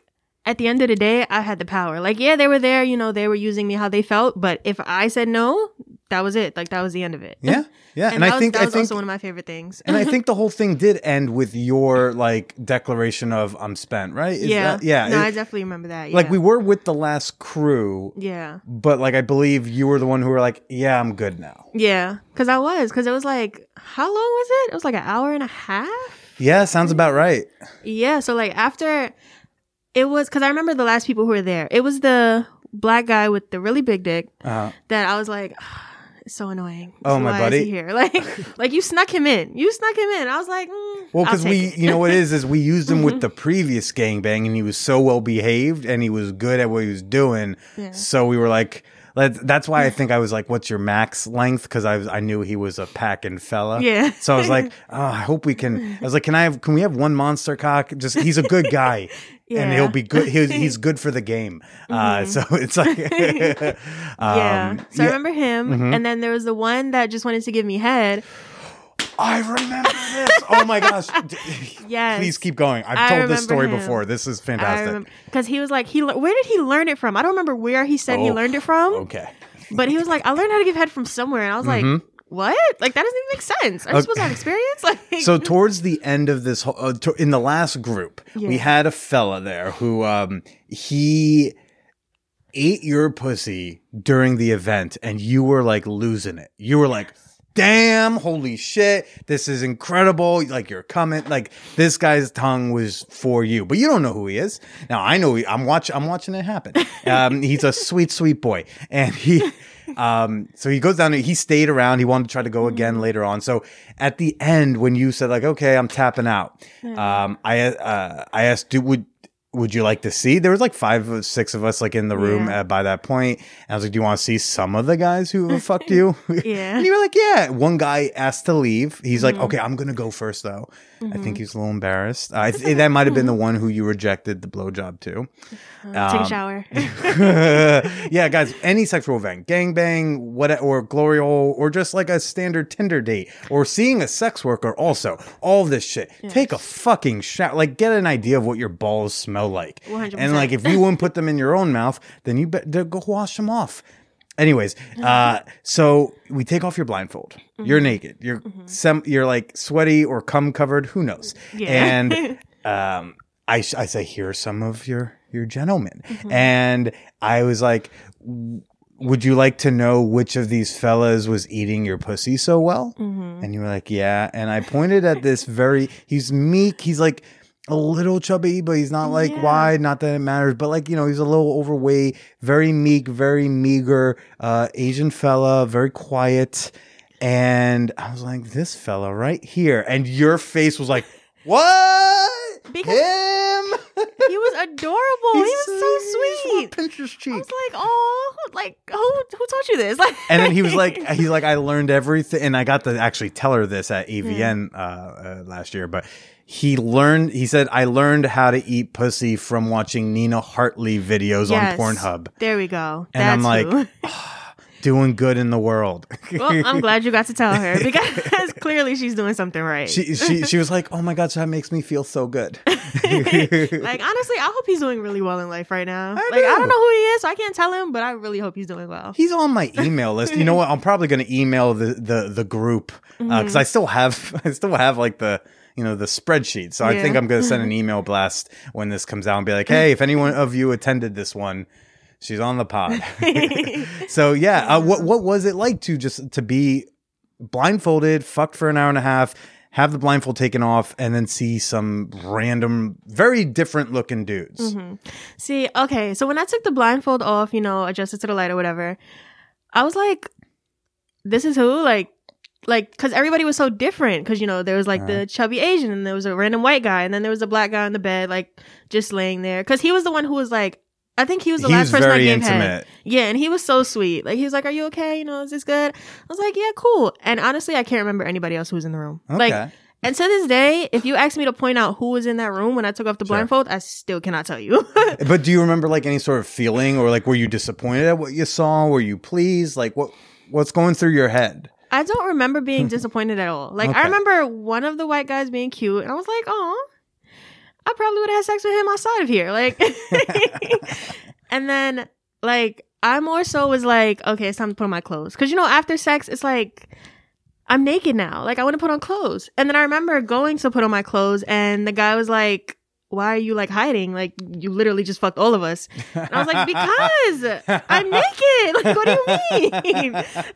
at the end of the day, I had the power. Like, yeah, they were there, you know, they were using me how they felt. But if I said no, that was it. Like, that was the end of it. Yeah. Yeah. And, and that I was, think that I was think also one of my favorite things. and I think the whole thing did end with your like declaration of I'm spent, right? Is yeah. that, yeah. No, it, I definitely remember that. Yeah. Like we were with the last crew. Yeah. But like I believe you were the one who were like, yeah, I'm good now. Yeah. Because I was. Because it was like, how long was it? It was like an hour and a half. Yeah, sounds about right. Yeah. So like after it was, because I remember the last people who were there. It was the black guy with the really big dick Uh-huh. that I was like, it's so annoying. Oh, So my why buddy. Is he here? Like, like you snuck him in. You snuck him in. I was like, mm, Well, I'll because take we, it. you know what it is, is we used him with the previous gangbang and he was so well behaved and he was good at what he was doing. Yeah. So we were like, let that's why I think I was like, what's your max length? Because I was, I knew he was a packing fella. Yeah. So I was like, oh, I hope we can, I was like, can I have, can we have one monster cock? Just, he's a good guy. And Yeah. he'll be good. He's, he's good for the game. Uh, so it's like, um, yeah. So I yeah. remember him. And then there was the one that just wanted to give me head. I remember this. Oh my gosh. Yes. Please keep going. I've I told this remember story him. before. This is I fantastic. remember because he was like, he le- where did he learn it from? I don't remember where he said he Oh, learned it from. Okay. But he was like, I learned how to give head from somewhere, and I was like, what? Like that doesn't even make sense. Are you supposed to have experience? Like, So towards the end of this, whole, uh, to, in the last group, we Yeah. had a fella there who um, he ate your pussy during the event, and you were like losing it. You were like, damn, holy shit, this is incredible. Like you're coming, like this guy's tongue was for you, but you don't know who he is. Now I know he, I'm watching, I'm watching it happen. Um, he's a sweet, sweet boy. And he, um, so he goes down, he stayed around. He wanted to try to go again later on. So at the end, when you said like, okay, I'm tapping out, um, I, uh, I asked, do, would, would you like to see? There was like five or six of us like in the room Yeah. uh, by that point. And I was like, do you want to see some of the guys who have fucked you? Yeah. And you were like, yeah. One guy asked to leave. He's Mm-hmm. like, okay, I'm going to go first though. I think he's a little embarrassed. Uh, I th- that might have been the one who you rejected the blowjob to. Take Um, a shower. yeah, guys, any sexual event, gangbang, what, or glory hole, or just like a standard Tinder date, or seeing a sex worker also, all this shit. Take a fucking shower. Like, get an idea of what your balls smell like. one hundred percent. And like, if you wouldn't put them in your own mouth, then you better go wash them off. Anyways, uh, so we take off your blindfold. Mm-hmm. You're naked. You're sem- you're like sweaty or cum covered. Who knows? Yeah. And um, I I say, here's some of your your gentlemen. Mm-hmm. And I was like, w- would you like to know which of these fellas was eating your pussy so well? Mm-hmm. And you were like, yeah. And I pointed at this very. He's meek. He's like a little chubby, but he's not like Yeah. wide. Not that it matters, but like, you know, he's a little overweight, very meek, very meager, uh, Asian fella, very quiet. And I was like, this fella right here. And your face was like, what? Because- Him? He was adorable. he was so sweet. Pinch his I cheek. was like, oh, like who who taught you this? Like, And then he was like, he's like, I learned everything. And I got to actually tell her this at A V N uh, uh, last year, but he learned, he said, I learned how to eat pussy from watching Nina Hartley videos yes, on Pornhub. There we go. And That's I'm like, who. doing good in the world. Well, I'm glad you got to tell her because clearly she's doing something right. she, she, she was like, oh my gosh, that makes me feel so good. Like honestly, I hope he's doing really well in life right now. I like do. I don't know who he is, so I can't tell him, but I really hope he's doing well. He's on my email list. You know what? I'm probably going to email the, the, the group because I still have, I still have like the, you know, the spreadsheet. So I Yeah. think I'm going to send an email blast when this comes out and be like, hey, if anyone of you attended this one, she's on the pod. So yeah, uh, what what was it like to just to be blindfolded, fucked for an hour and a half, have the blindfold taken off, and then see some random, very different looking dudes? See, okay, so when I took the blindfold off, you know, adjusted to the light or whatever, I was like, this is who? Like, like, because everybody was so different. Because, you know, there was like the chubby Asian, and there was a random white guy, and then there was a black guy on the bed, like, just laying there. Because he was the one who was like, I think he was the He last was person I very gave head. intimate. Yeah, and he was so sweet. Like, he was like, are you okay? You know, is this good? I was like, yeah, cool. And honestly, I can't remember anybody else who was in the room. Okay. Like, and to this day, if you ask me to point out who was in that room when I took off the Sure. blindfold, I still cannot tell you. But do you remember like any sort of feeling, or like were you disappointed at what you saw? Were you pleased? Like what what's going through your head? I don't remember being disappointed at all. Like, Okay. I remember one of the white guys being cute, and I was like, oh. I probably would have had sex with him outside of here. Like, and then like I more so was like, okay, it's time to put on my clothes. Cause you know, after sex, it's like, I'm naked now. Like I want to put on clothes. And then I remember going to put on my clothes and the guy was like, why are you like hiding? Like you literally just fucked all of us. And I was like, because I'm naked. Like, what do you mean?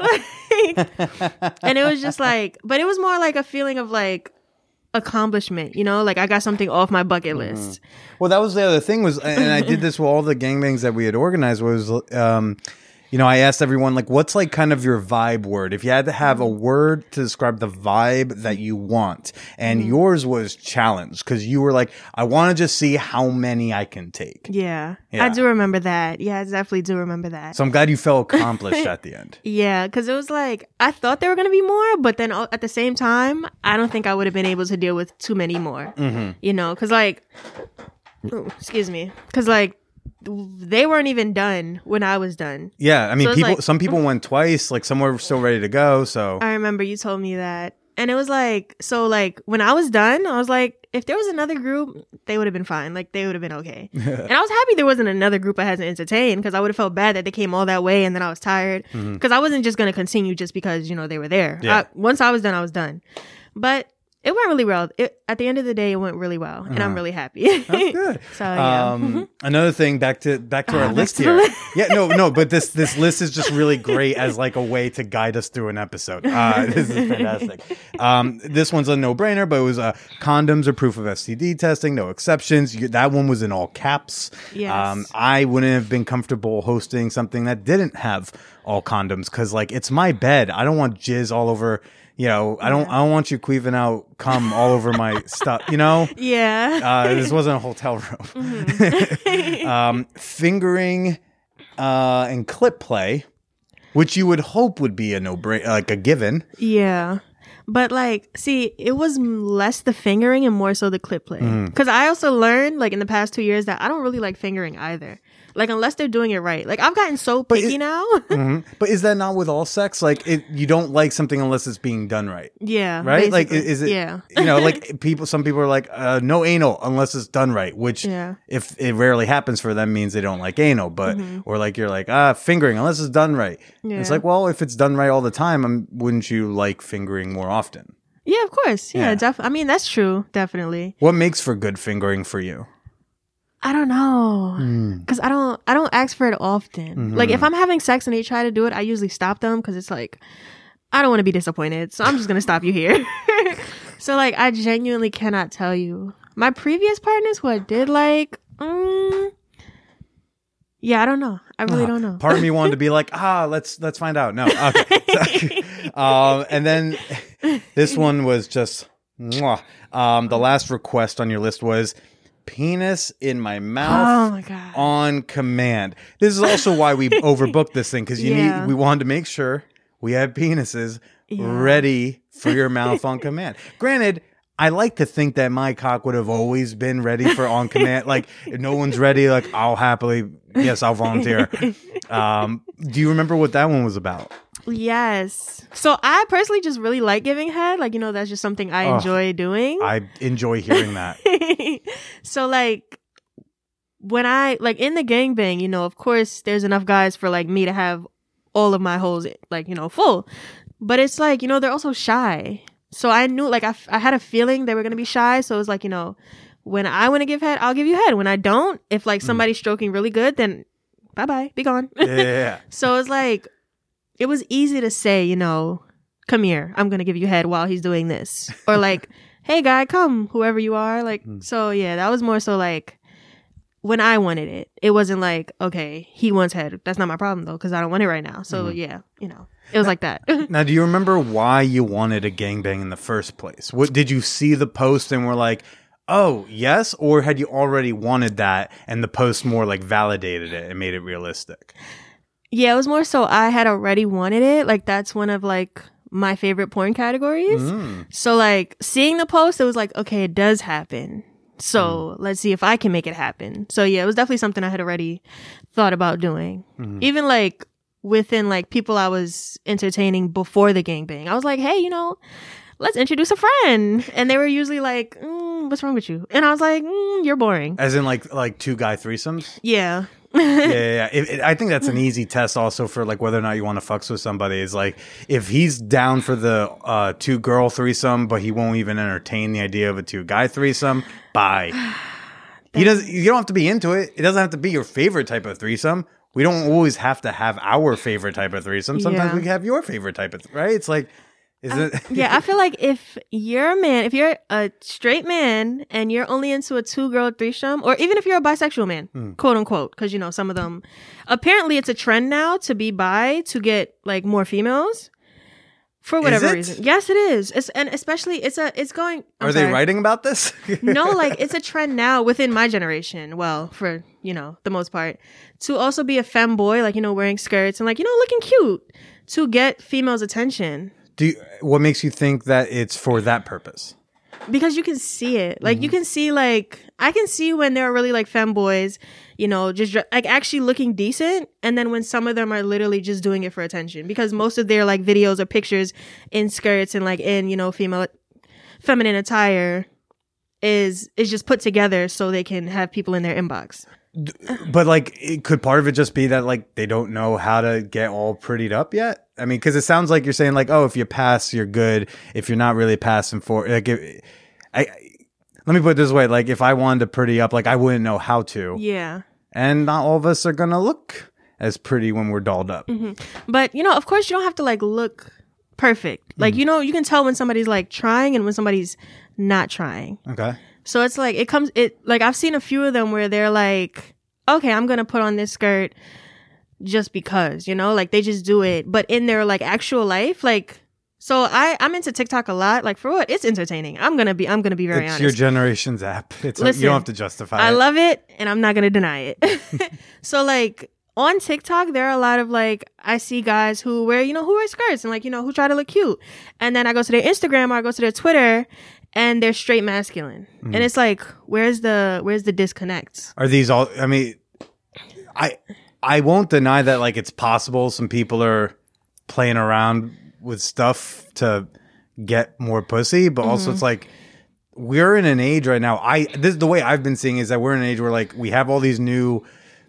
Like, and it was just like, but it was more like a feeling of like accomplishment, you know, like I got something off my bucket list. Mm. Well, that was the other thing was, and I did this with all the gangbangs that we had organized was, um, you know, I asked everyone, like, what's like kind of your vibe word? If you had to have a word to describe the vibe that you want, and mm-hmm. yours was challenge, because you were like, I want to just see how many I can take. Yeah, yeah, I do remember that. Yeah, I definitely do remember that. So I'm glad you felt accomplished at the end. Yeah, because it was like, I thought there were going to be more, but then at the same time, I don't think I would have been able to deal with too many more. Mm-hmm. You know, because like, oh, excuse me, because like, they weren't even done when I was done. Yeah, I mean, so people. like, some people went twice. Like some were still ready to go. So I remember you told me that, and it was like, so like when I was done, I was like, if there was another group, they would have been fine. Like they would have been okay. And I was happy there wasn't another group I had to entertain because I would have felt bad that they came all that way and then I was tired because mm-hmm. I wasn't just going to continue just because you know they were there. Yeah. I, once I was done, I was done. But it went really well. It, at the end of the day, it went really well, and uh-huh. I'm really happy. That's good. So yeah. Um, another thing, back to back to our uh, list here. Li- yeah, no, no, but this this list is just really great as like a way to guide us through an episode. Uh, this is fantastic. Um, this one's a no brainer, but it was uh, condoms or proof of S T D testing, no exceptions. You, that one was in all caps. Yes. Um, I wouldn't have been comfortable hosting something that didn't have all condoms because like it's my bed. I don't want jizz all over. You know, I don't. I don't want you queefing out cum all over my stuff. You know. Yeah. Uh, this wasn't a hotel room. Mm-hmm. um, fingering uh, and clip play, which you would hope would be a no break, like a given. Yeah, but like, see, it was less the fingering and more so the clip play. Because mm. I also learned, like in the past two years, that I don't really like fingering either. Like, unless they're doing it right. Like, I've gotten so picky it, now. mm-hmm. But is that not with all sex? Like, it, you don't like something unless it's being done right. Yeah. Right? Basically. Like, is it, yeah. you know, like, people, some people are like, uh, no anal unless it's done right, which, yeah. if it rarely happens for them, means they don't like anal. But, mm-hmm. or like, you're like, ah, fingering unless it's done right. Yeah. It's like, well, if it's done right all the time, um, wouldn't you like fingering more often? Yeah, of course. Yeah, yeah. Def- I mean, that's true. Definitely. What makes for good fingering for you? I don't know, because mm. I don't I don't ask for it often. Mm-hmm. Like if I'm having sex and they try to do it, I usually stop them because it's like I don't want to be disappointed, so I'm just gonna stop you here. So like I genuinely cannot tell you. My previous partners who I did like, um, yeah, I don't know. I really uh, don't know. Part of me wanted to be like, ah, let's let's find out. No, okay. um, and then this one was just, mwah. Um, the last request on your list was. Penis in my mouth oh my God. On command. This is also why we overbooked this thing because you yeah. need. We wanted to make sure we had penises yeah. ready for your mouth on command. Granted, I like to think that my cock would have always been ready for on command. Like if no one's ready, like I'll happily, yes, I'll volunteer. Um, do you remember what that one was about? Yes. So I personally just really like giving head. Like, you know, that's just something I oh, enjoy doing. I enjoy hearing that. So like when I like in the gangbang, you know, of course there's enough guys for like me to have all of my holes like, you know, full. But it's like, you know, they're also shy. So I knew like I, I had a feeling they were going to be shy. So it was like, you know, when I want to give head, I'll give you head. When I don't, if like somebody's mm. stroking really good, then bye-bye, be gone. Yeah. So it's like, it was easy to say, you know, come here, I'm going to give you head while he's doing this. Or like, hey, guy, come, whoever you are. Like, mm. so yeah, that was more so like when I wanted it. It wasn't like, okay, he wants head. That's not my problem, though, because I don't want it right now. So mm. yeah, you know, it was now, like that. Now, do you remember why you wanted a gangbang in the first place? What did you see the post and were like, oh, yes? Or had you already wanted that and the post more like validated it and made it realistic? Yeah, it was more so I had already wanted it. Like, that's one of, like, my favorite porn categories. Mm. So, like, seeing the post, it was like, okay, it does happen. So, mm. let's see if I can make it happen. So, yeah, it was definitely something I had already thought about doing. Mm. Even, like, within, like, people I was entertaining before the gangbang. I was like, hey, you know, let's introduce a friend. And they were usually like, mm, what's wrong with you? And I was like, mm, you're boring. As in like like two guy threesomes? Yeah. yeah, yeah, yeah. It, it, I think that's an easy test also for like whether or not you want to fucks with somebody is like if he's down for the uh, two girl threesome, but he won't even entertain the idea of a two guy threesome. Bye. He does. You don't have to be into it. It doesn't have to be your favorite type of threesome. We don't always have to have our favorite type of threesome. Sometimes Yeah. we have your favorite type of th- right. It's like, is I- it? yeah, I feel like if you're a man, if you're a straight man and you're only into a two girl threesome, or even if you're a bisexual man, Hmm. quote unquote, because you know some of them, apparently it's a trend now to be bi to get like more females for whatever it? reason. Yes, it is. It's and especially it's a it's going. I'm Are they sorry. writing about this? No, like it's a trend now within my generation. Well, for you know the most part, to also be a femboy, like you know wearing skirts and like you know looking cute to get females' attention. Do you, what makes you think that it's for that purpose? Because you can see it. Like, you can see, like, I can see when they're really, like, femboys, you know, just, dre- like, actually looking decent. And then when some of them are literally just doing it for attention. Because most of their, like, videos or pictures in skirts and, like, in, you know, female, feminine attire is, is just put together so they can have people in their inbox. But like, it, could part of it just be that like they don't know how to get all prettied up yet? I mean, because it sounds like you're saying like, oh, if you pass, you're good. If you're not really passing for, like, if, I, let me put it this way: like, if I wanted to pretty up, like, I wouldn't know how to. Yeah. And not all of us are gonna look as pretty when we're dolled up. Mm-hmm. But, you know, of course, you don't have to, like, look perfect. Like, you know, you can tell when somebody's, like, trying and when somebody's not trying. Okay. So it's like, it comes, it, like, I've seen a few of them where they're like, okay, I'm going to put on this skirt just because, you know, like, they just do it. But in their, like, actual life, like, so I, I'm into TikTok a lot. Like, for what? It's entertaining. I'm going to be, I'm going to be very It's honest. your generation's app. It's a, Listen, you don't have to justify I it. love it, and I'm not going to deny it. So, like, on TikTok, there are a lot of, like, I see guys who wear, you know, who wear skirts and, like, you know, who try to look cute. And then I go to their Instagram or I go to their Twitter, and they're straight masculine. Mm. And it's like, where's the, where's the disconnect? Are these all? I mean, I I won't deny that like it's possible some people are playing around with stuff to get more pussy, but also Mm-hmm. it's like we're in an age right now. I this the way I've been seeing is that we're in an age where like we have all these new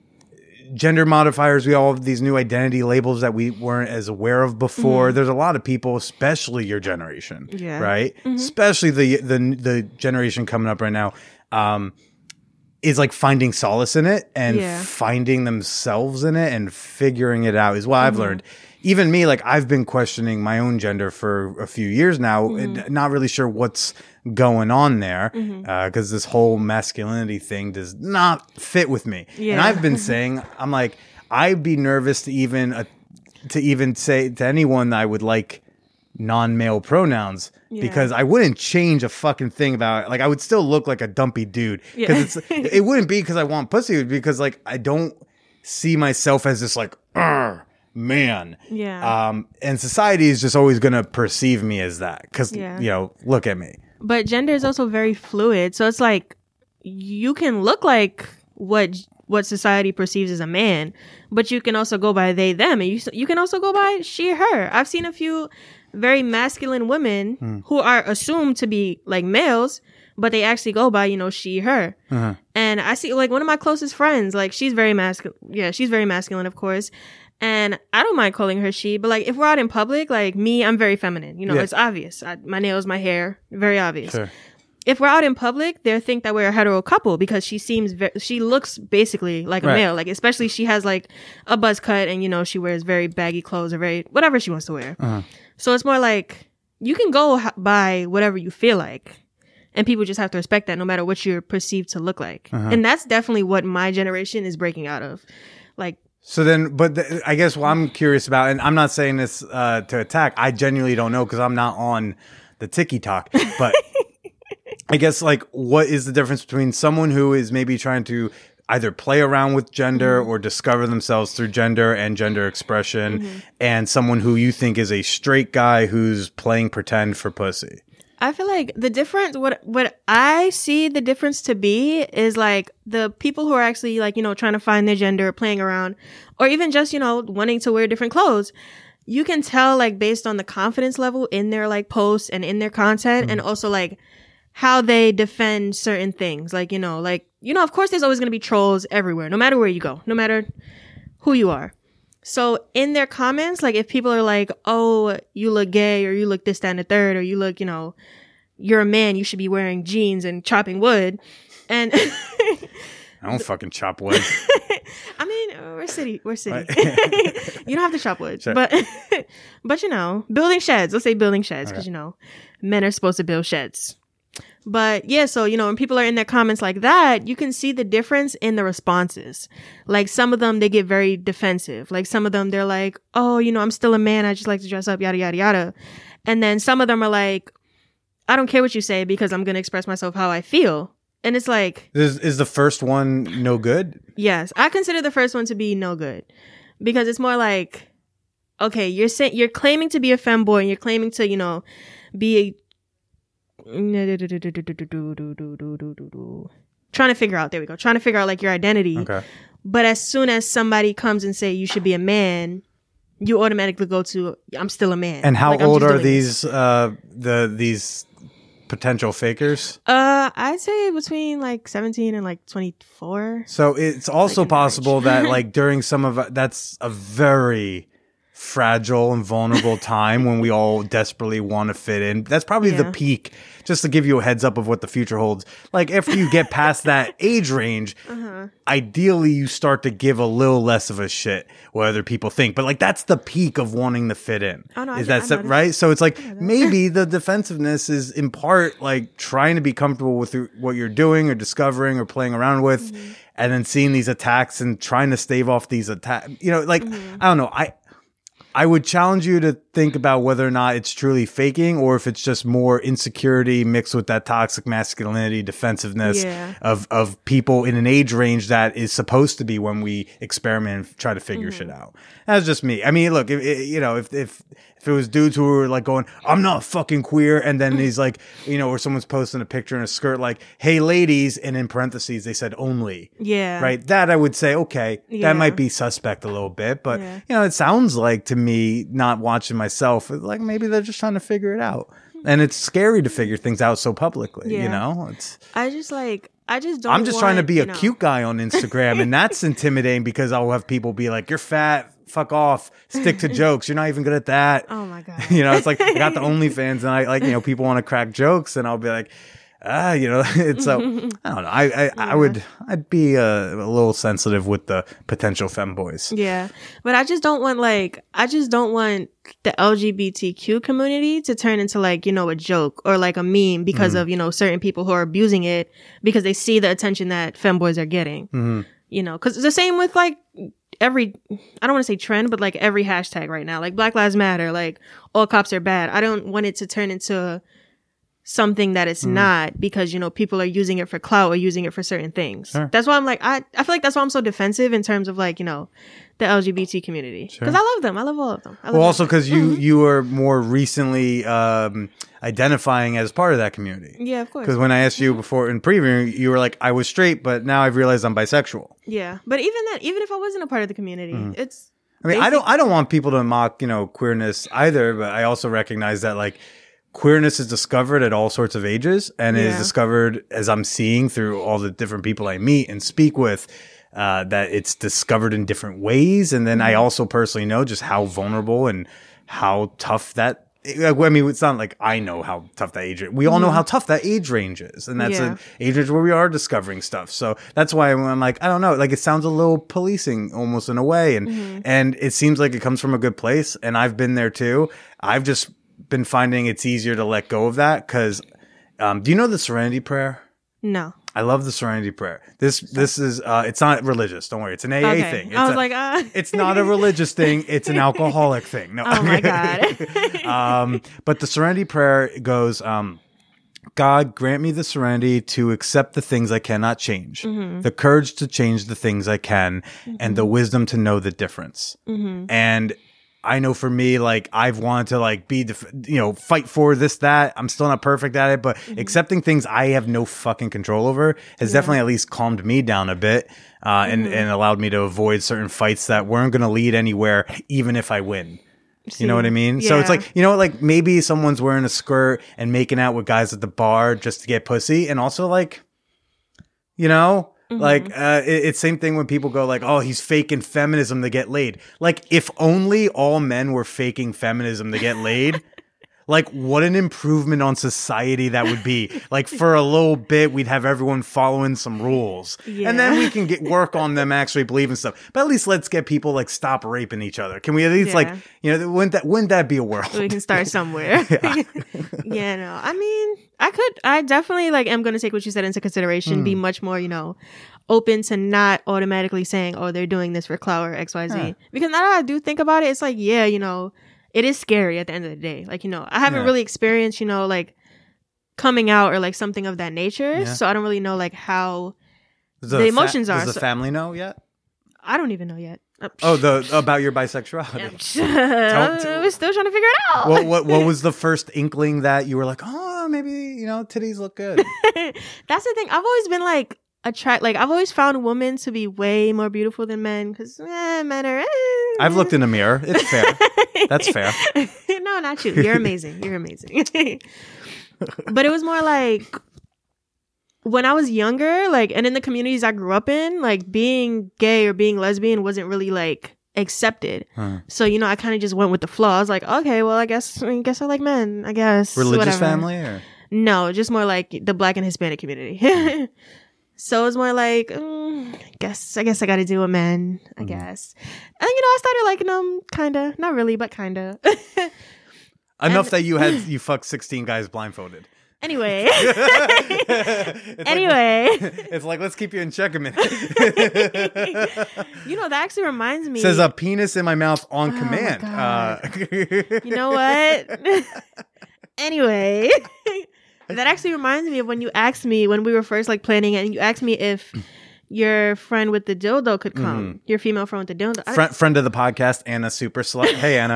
gender modifiers, we all have these new identity labels that we weren't as aware of before. Mm-hmm. There's a lot of people, especially your generation, Yeah. right? Especially the the the generation coming up right now, um, is like finding solace in it and Yeah. finding themselves in it and figuring it out is what I've learned. Even me, like I've been questioning my own gender for a few years now, and not really sure what's going on there because this whole masculinity thing does not fit with me. And Yeah. I've been saying, I'm like, I'd be nervous to even uh, to even say to anyone that I would like non-male pronouns because I wouldn't change a fucking thing about it. Like I would still look like a dumpy dude because it's it wouldn't be because I want pussy. It would be because like I don't see myself as this like "Arr, man. Yeah. Um, and society is just always going to perceive me as that because Yeah. you know, look at me. But gender is also very fluid. So it's like, you can look like what what society perceives as a man, but you can also go by they, them. And you, you can also go by she, her. I've seen a few very masculine women Hmm. who are assumed to be like males, but they actually go by, you know, she, her. Uh-huh. And I see like one of my closest friends, like she's very masculine. Yeah, she's very masculine, of course. And I don't mind calling her she, but like if we're out in public, like me, I'm very feminine. You know, Yeah. it's obvious. I, my nails, my hair, very obvious. Sure. If we're out in public, they think that we're a hetero couple because she seems ve- she looks basically like a Right. male. Like especially she has like a buzz cut and you know she wears very baggy clothes or very whatever she wants to wear. Uh-huh. So it's more like you can go h- by whatever you feel like. And people just have to respect that no matter what you're perceived to look like. Uh-huh. And that's definitely what my generation is breaking out of. Like, So then, but the, I guess what I'm curious about, and I'm not saying this uh, to attack, I genuinely don't know because I'm not on the TikTok, but I guess like what is the difference between someone who is maybe trying to either play around with gender Mm-hmm. or discover themselves through gender and gender expression Mm-hmm. and someone who you think is a straight guy who's playing pretend for pussy? I feel like the difference, what what I see the difference to be is like the people who are actually like, you know, trying to find their gender, playing around, or even just, you know, wanting to wear different clothes. You can tell like based on the confidence level in their like posts and in their content and also like how they defend certain things. Like, you know, like, you know, of course there's always going to be trolls everywhere, no matter where you go, no matter who you are. So in their comments, like if people are like, oh, you look gay, or you look this, that, and the third, or you look, you know, you're a man, you should be wearing jeans and chopping wood. And I don't fucking chop wood. I mean, we're city, we're city. You don't have to chop wood, sure. but, but you know, building sheds, let's say building sheds, because, okay. you know, men are supposed to build sheds. But yeah, so, you know, when people are in their comments like that, you can see the difference in the responses. Like some of them, they get very defensive. Like some of them, they're like, oh, you know, I'm still a man. I just like to dress up, yada, yada, yada. And then some of them are like, I don't care what you say because I'm going to express myself how I feel. And it's like... Is, is the first one no good? Yes. I consider the first one to be no good. Because it's more like, okay, you're saying, you're claiming to be a femboy and you're claiming to, you know, be a... trying to figure out there we go trying to figure out like your identity. Okay. But as soon as somebody comes and say you should be a man, you automatically go to I'm still a man. And how like, old are these uh the these potential fakers? uh I'd say between like seventeen and like twenty-four. So it's also like possible that like during some of that's a very fragile and vulnerable time when we all desperately want to fit in. That's probably yeah. the peak, just to give you a heads up of what the future holds. Like after you get past that age range, uh-huh. ideally you start to give a little less of a shit what other people think. But like that's the peak of wanting to fit in. Oh, no, is I, that I right? So it's like maybe the defensiveness is in part like trying to be comfortable with what you're doing or discovering or playing around with, mm-hmm. and then seeing these attacks and trying to stave off these attacks. You know, like mm-hmm. I don't know. I I would challenge you to think about whether or not it's truly faking or if it's just more insecurity mixed with that toxic masculinity, defensiveness yeah. of, of people in an age range that is supposed to be when we experiment and try to figure mm-hmm. shit out. That's just me. I mean, look, if, if, you know, if, if, if it was dudes who were like going, I'm not fucking queer. And then he's like, you know, or someone's posting a picture in a skirt like, hey, ladies. And in parentheses, they said only. Yeah. Right. That I would say, okay, yeah. that might be suspect a little bit. But, yeah. you know, it sounds like to me, not watching myself, like maybe they're just trying to figure it out. And it's scary to figure things out so publicly, yeah. you know? It's. I just like, I just don't I'm just want, trying to be a know. cute guy on Instagram. And that's intimidating because I'll have people be like, you're fat. Fuck off. Stick to jokes. You're not even good at that. Oh my God. You know, it's like I got the OnlyFans and I like, you know, people want to crack jokes and I'll be like, ah, you know, it's so, I don't know. I, I, yeah. I would, I'd be a, a little sensitive with the potential femboys. Yeah. But I just don't want like, I just don't want the L G B T Q community to turn into like, you know, a joke or like a meme because mm-hmm. of, you know, certain people who are abusing it because they see the attention that femboys are getting, mm-hmm. you know, because the same with like, every, I don't want to say trend, but like every hashtag right now, like Black Lives Matter, like all cops are bad. I don't want it to turn into something that it's mm. not because, you know, people are using it for clout or using it for certain things. Sure. That's why I'm like, I, I feel like that's why I'm so defensive in terms of like, you know, the L G B T community. Because sure. I love them. I love all of them. I love well, also because you, mm-hmm. you are more recently um, identifying as part of that community. Yeah, of course. Because when I asked you before in previewing, you were like, I was straight, but now I've realized I'm bisexual. Yeah. But even that, even if I wasn't a part of the community, mm. it's... I mean, basic- I don't, I don't want people to mock, you know, queerness either, but I also recognize that like queerness is discovered at all sorts of ages and yeah. is discovered as I'm seeing through all the different people I meet and speak with. Uh, that it's discovered in different ways. And then mm-hmm. I also personally know just how vulnerable and how tough that, I mean, it's not like I know how tough that age, we all mm-hmm. know how tough that age range is. And that's yeah. an age range where we are discovering stuff. So that's why I'm like, I don't know, like it sounds a little policing almost in a way. And, mm-hmm. and it seems like it comes from a good place. And I've been there too. I've just been finding it's easier to let go of that. Cause, um, do you know the Serenity Prayer? No. I love the Serenity Prayer. This this is uh, it's not religious. Don't worry, it's an A A okay. thing. It's I was a, like, uh. it's not a religious thing. It's an alcoholic thing. No. Oh my God. um, but the Serenity Prayer goes, um, God grant me the serenity to accept the things I cannot change, mm-hmm. the courage to change the things I can, mm-hmm. and the wisdom to know the difference. Mm-hmm. And I know for me, like I've wanted to like be, def- you know, fight for this, that. I'm still not perfect at it, but mm-hmm. accepting things I have no fucking control over has yeah. definitely at least calmed me down a bit, uh, and, mm-hmm. and allowed me to avoid certain fights that weren't going to lead anywhere, even if I win. You know what I mean? Yeah. So it's like, you know, like maybe someone's wearing a skirt and making out with guys at the bar just to get pussy. And also like, you know, mm-hmm. like uh, it, it's same thing when people go like, oh, he's faking feminism to get laid. Like if only all men were faking feminism to get laid. Like, what an improvement on society that would be. Like, for a little bit, we'd have everyone following some rules. Yeah. And then we can get work on them actually believing stuff. But at least let's get people, like, stop raping each other. Can we at least, yeah. like, you know, wouldn't that, wouldn't that be a world? We can start somewhere. yeah. yeah, no. I mean, I could, I definitely, like, am going to take what you said into consideration. Mm. Be much more, you know, open to not automatically saying, oh, they're doing this for clout or X Y Z. Huh. Because now that I do think about it, it's like, yeah, you know, it is scary at the end of the day. Like, you know, I haven't yeah. really experienced, you know, like coming out or like something of that nature. Yeah. So I don't really know like how does the, the emotions fa- are. Does the so, family know yet? I don't even know yet. Oh, the about your bisexuality. Tell, tell, We're still trying to figure it out. What, what what was the first inkling that you were like, oh, maybe, you know, titties look good? That's the thing. I've always been like, attract like I've always found women to be way more beautiful than men because eh, men are eh. I've looked in a mirror. It's fair. That's fair. No, not you. You're amazing. You're amazing. But it was more like when I was younger, like, and in the communities I grew up in, like being gay or being lesbian wasn't really like accepted. Huh. So, you know, I kind of just went with the flow. I was like, okay, well, I guess I guess I like men. I guess religious whatever. Family or no, just more like the Black and Hispanic community. So it's more like, mm, guess I guess I got to do a man, I mm. guess. And you know, I started liking them, kind of, not really, but kind of. Enough that you had you fucked sixteen guys blindfolded. Anyway, anyway, like, it's like let's keep you in check a minute. You know, that actually reminds me. It says a penis in my mouth on oh command. Uh, you know what? Anyway. That actually reminds me of when you asked me when we were first like planning it, and you asked me if your friend with the dildo could come. Mm-hmm. Your female friend with the dildo. Friend, friend of the podcast, Anna Super Slut. Hey, Anna.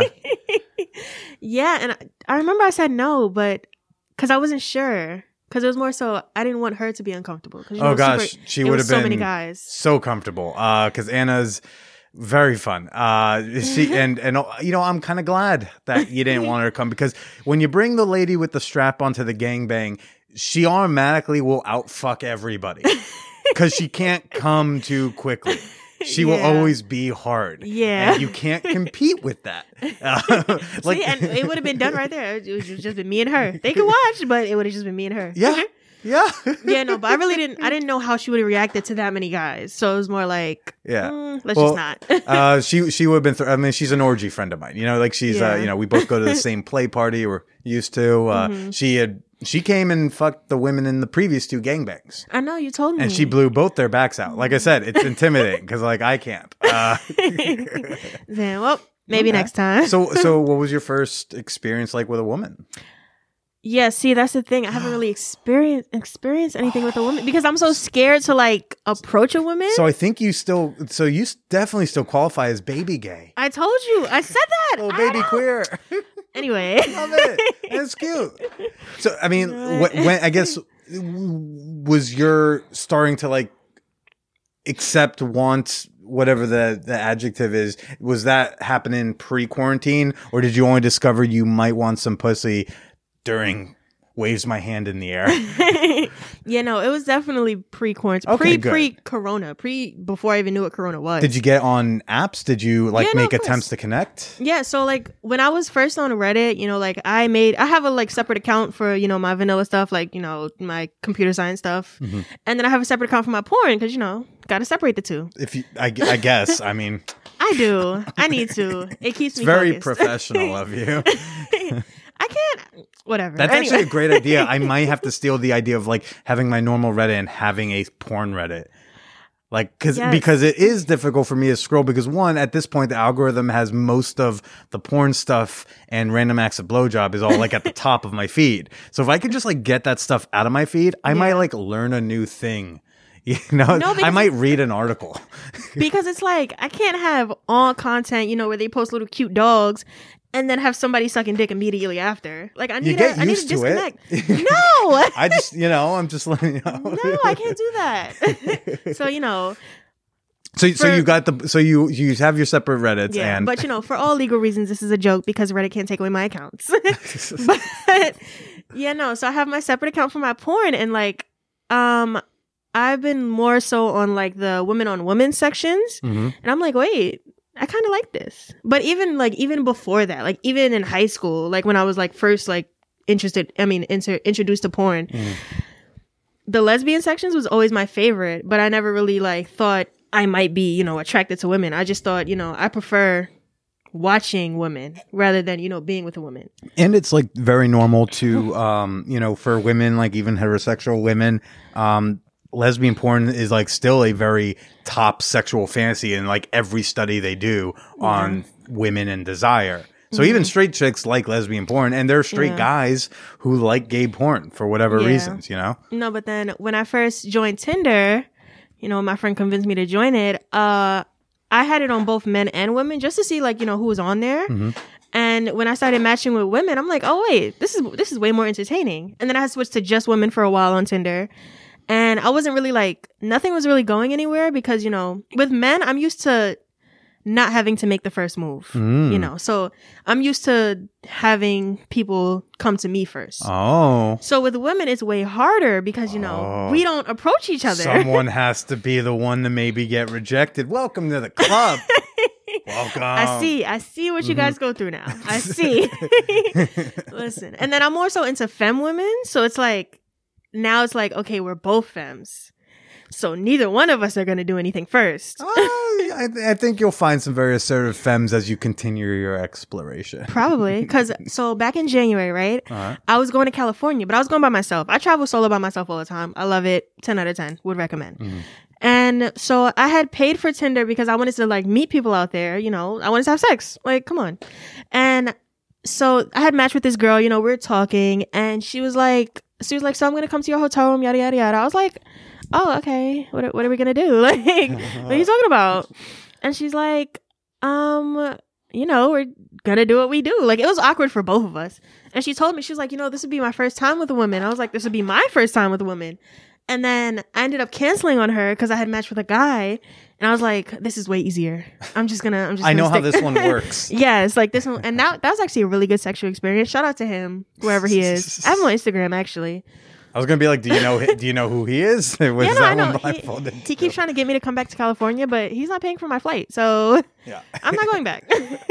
Yeah, and I, I remember I said no, but because I wasn't sure. Because it was more so I didn't want her to be uncomfortable. You know, oh gosh, super, she would have been so many guys, so comfortable. Because uh, Anna's very fun. Uh, she and and you know, I'm kind of glad that you didn't want her to come because when you bring the lady with the strap onto the gangbang, she automatically will outfuck everybody because she can't come too quickly. She yeah. will always be hard. Yeah, and you can't compete with that. Uh, like, See, and it would have been done right there. It would just been me and her. They could watch, but it would have just been me and her. Yeah. Yeah. Yeah, no, but I really didn't I didn't know how she would have reacted to that many guys. So it was more like, yeah, mm, let's well, just not. uh, she she would have been, th- I mean, she's an orgy friend of mine. You know, like she's, yeah. uh, you know, we both go to the same play party we're used to. Uh, mm-hmm. She had, she came and fucked the women in the previous two gangbangs. I know, you told me. And she blew both their backs out. Like I said, it's intimidating because like I can't. Uh, Then, well, maybe okay. next time. so, so what was your first experience like with a woman? Yeah, see, that's the thing. I haven't really experienced experienced anything with a woman because I'm so scared to like approach a woman. So I think you still, so you definitely still qualify as baby gay. I told you, I said that. Little baby queer. Anyway, love it. It's cute. So I mean, when, when I guess was your starting to like accept, want, whatever the, the adjective is, was that happening pre-quarantine, or did you only discover you might want some pussy during waves my hand in the air? Yeah, no, it was definitely pre-quarantine, okay, pre pre corona, pre before I even knew what corona was. Did you get on apps? Did you like yeah, make no, attempts to connect? Yeah, so like when I was first on Reddit, you know, like I made I have a like separate account for, you know, my vanilla stuff, like, you know, my computer science stuff, mm-hmm. and then I have a separate account for my porn because, you know, got to separate the two. If you, I, I guess, I mean, I do. I need to. It keeps it's me very focused. Professional of you. I can't. Whatever. That's anyway. actually a great idea. I might have to steal the idea of like having my normal Reddit and having a porn Reddit. Like, cause, yes. because it is difficult for me to scroll because one, at this point, the algorithm has most of the porn stuff and random acts of blowjob is all like at the top of my feed. So if I could just like get that stuff out of my feed, I yeah. might like learn a new thing. You know, no, I might read an article. Because it's like, I can't have all content, you know, where they post little cute dogs and then have somebody sucking dick immediately after. Like, I need, a, I need to disconnect. No! I just, you know, I'm just letting you know. No, I can't do that. So, you know. So, so For- you got the so you you have your separate Reddits, Yeah, and but you know, for all legal reasons, this is a joke because Reddit can't take away my accounts. But yeah, no. So I have my separate account for my porn, and like, um, I've been more so on like the women on women sections, Mhm. and I'm like, wait, I kind of like this. But even like even before that, like even in high school, like when I was like first like interested, I mean, inter- introduced to porn, Mhm. the lesbian sections was always my favorite. But I never really like thought I might be, you know, attracted to women. I just thought, you know, I prefer watching women rather than, you know, being with a woman. and it's like very normal to um you know for women, like even heterosexual women, um lesbian porn is like still a very top sexual fantasy in like every study they do on women and desire. So even straight chicks like lesbian porn, and there are straight Yeah. guys who like gay porn for whatever Yeah. reasons, you know. No, but then when I first joined Tinder, you know, my friend convinced me to join it. Uh, I had it on both men and women just to see, like, you know, who was on there. And when I started matching with women, I'm like, oh wait, this is this is way more entertaining. And then I switched to just women for a while on Tinder, and I wasn't really like nothing was really going anywhere because you know, with men, I'm used to not having to make the first move. You know, so I'm used to having people come to me first. Oh, So with women, it's way harder because, you know, Oh. we don't approach each other. someone has to be the one to maybe get rejected. Welcome to the club. Welcome. I see. I see what you guys go through now. I see. Listen. And then I'm more so into femme women. So it's like, now it's like, okay, we're both femmes. So neither one of us are going to do anything first. Oh, I, I think you'll find some very assertive femmes as you continue your exploration. Probably. Because, so back in January, right? Uh-huh. I was going to California, but I was going by myself. I travel solo by myself all the time. I love it. ten out of ten. Would recommend. Mm-hmm. And so I had paid for Tinder because I wanted to like meet people out there, you know, I wanted to have sex. Like, come on. And so I had matched with this girl, you know, we were talking and she was like, she was like, so I'm going to come to your hotel room, yada, yada, yada. I was like, oh, okay. What, what are we going to do? Like, what are you talking about? And she's like, um, you know, we're going to do what we do. Like, it was awkward for both of us. And she told me, she was like, you know, this would be my first time with a woman. I was like, this would be my first time with a woman. And then I ended up canceling on her because I had matched with a guy. And I was like, this is way easier. I'm just gonna, I'm just I gonna know how stick- this one works. Yes, like this one. And that, that was actually a really good sexual experience. Shout out to him, wherever he is. I have him on Instagram, actually. I was gonna be like, do you know? Do you know who he is? Was Yeah, no, that I know. one He, blindfolded he too? keeps trying to get me to come back to California, but he's not paying for my flight. So Yeah. I'm not going back.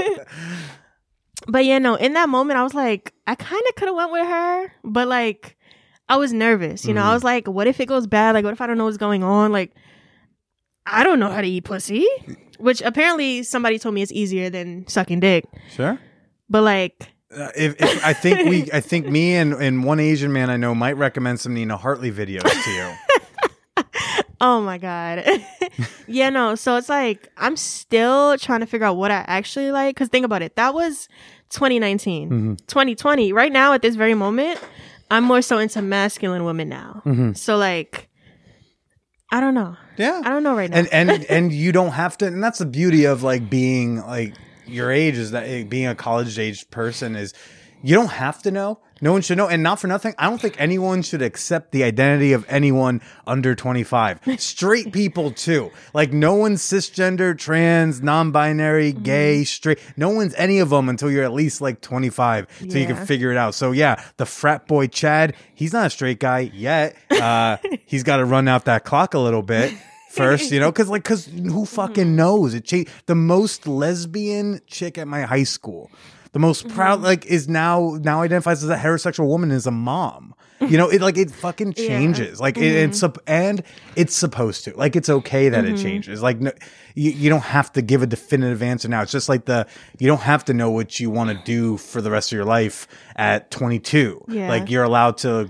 But yeah, no, in that moment, I was like, I kind of could have went with her, but like, I was nervous. You know, I was like, what if it goes bad? Like, what if I don't know what's going on? Like, I don't know how to eat pussy, which apparently somebody told me is easier than sucking dick. Sure. But like, Uh, if, if I think we, I think me and, and one Asian man I know might recommend some Nina Hartley videos to you. oh my God. Yeah, no. So it's like, I'm still trying to figure out what I actually like. Cause think about it. That was twenty nineteen, Mm-hmm. twenty twenty. Right now at this very moment, I'm more so into masculine women now. Mm-hmm. So like, I don't know. Yeah. I don't know right now. And and and you don't have to. And that's the beauty of like being like your age is that eh, being a college age person is you don't have to know. No one should know. And not for nothing, I don't think anyone should accept the identity of anyone under twenty-five. Straight people too. Like no one's cisgender, trans, non-binary, Mm-hmm. gay, straight. No one's any of them until you're at least like twenty-five. So you Yeah. can figure it out. So yeah, the frat boy Chad, he's not a straight guy yet. Uh, he's got to run out that clock a little bit. First, you know, because like, because who fucking knows? It changed. The most lesbian chick at my high school, the most proud, like, is now now identifies as a heterosexual woman, is a mom. You know, it like it fucking Yeah. changes. Like it, it's sup- and it's supposed to. Like it's okay that it changes. Like no, you you don't have to give a definitive answer now. It's just like the you don't have to know what you want to do for the rest of your life at twenty-two. Yeah. Like you're allowed to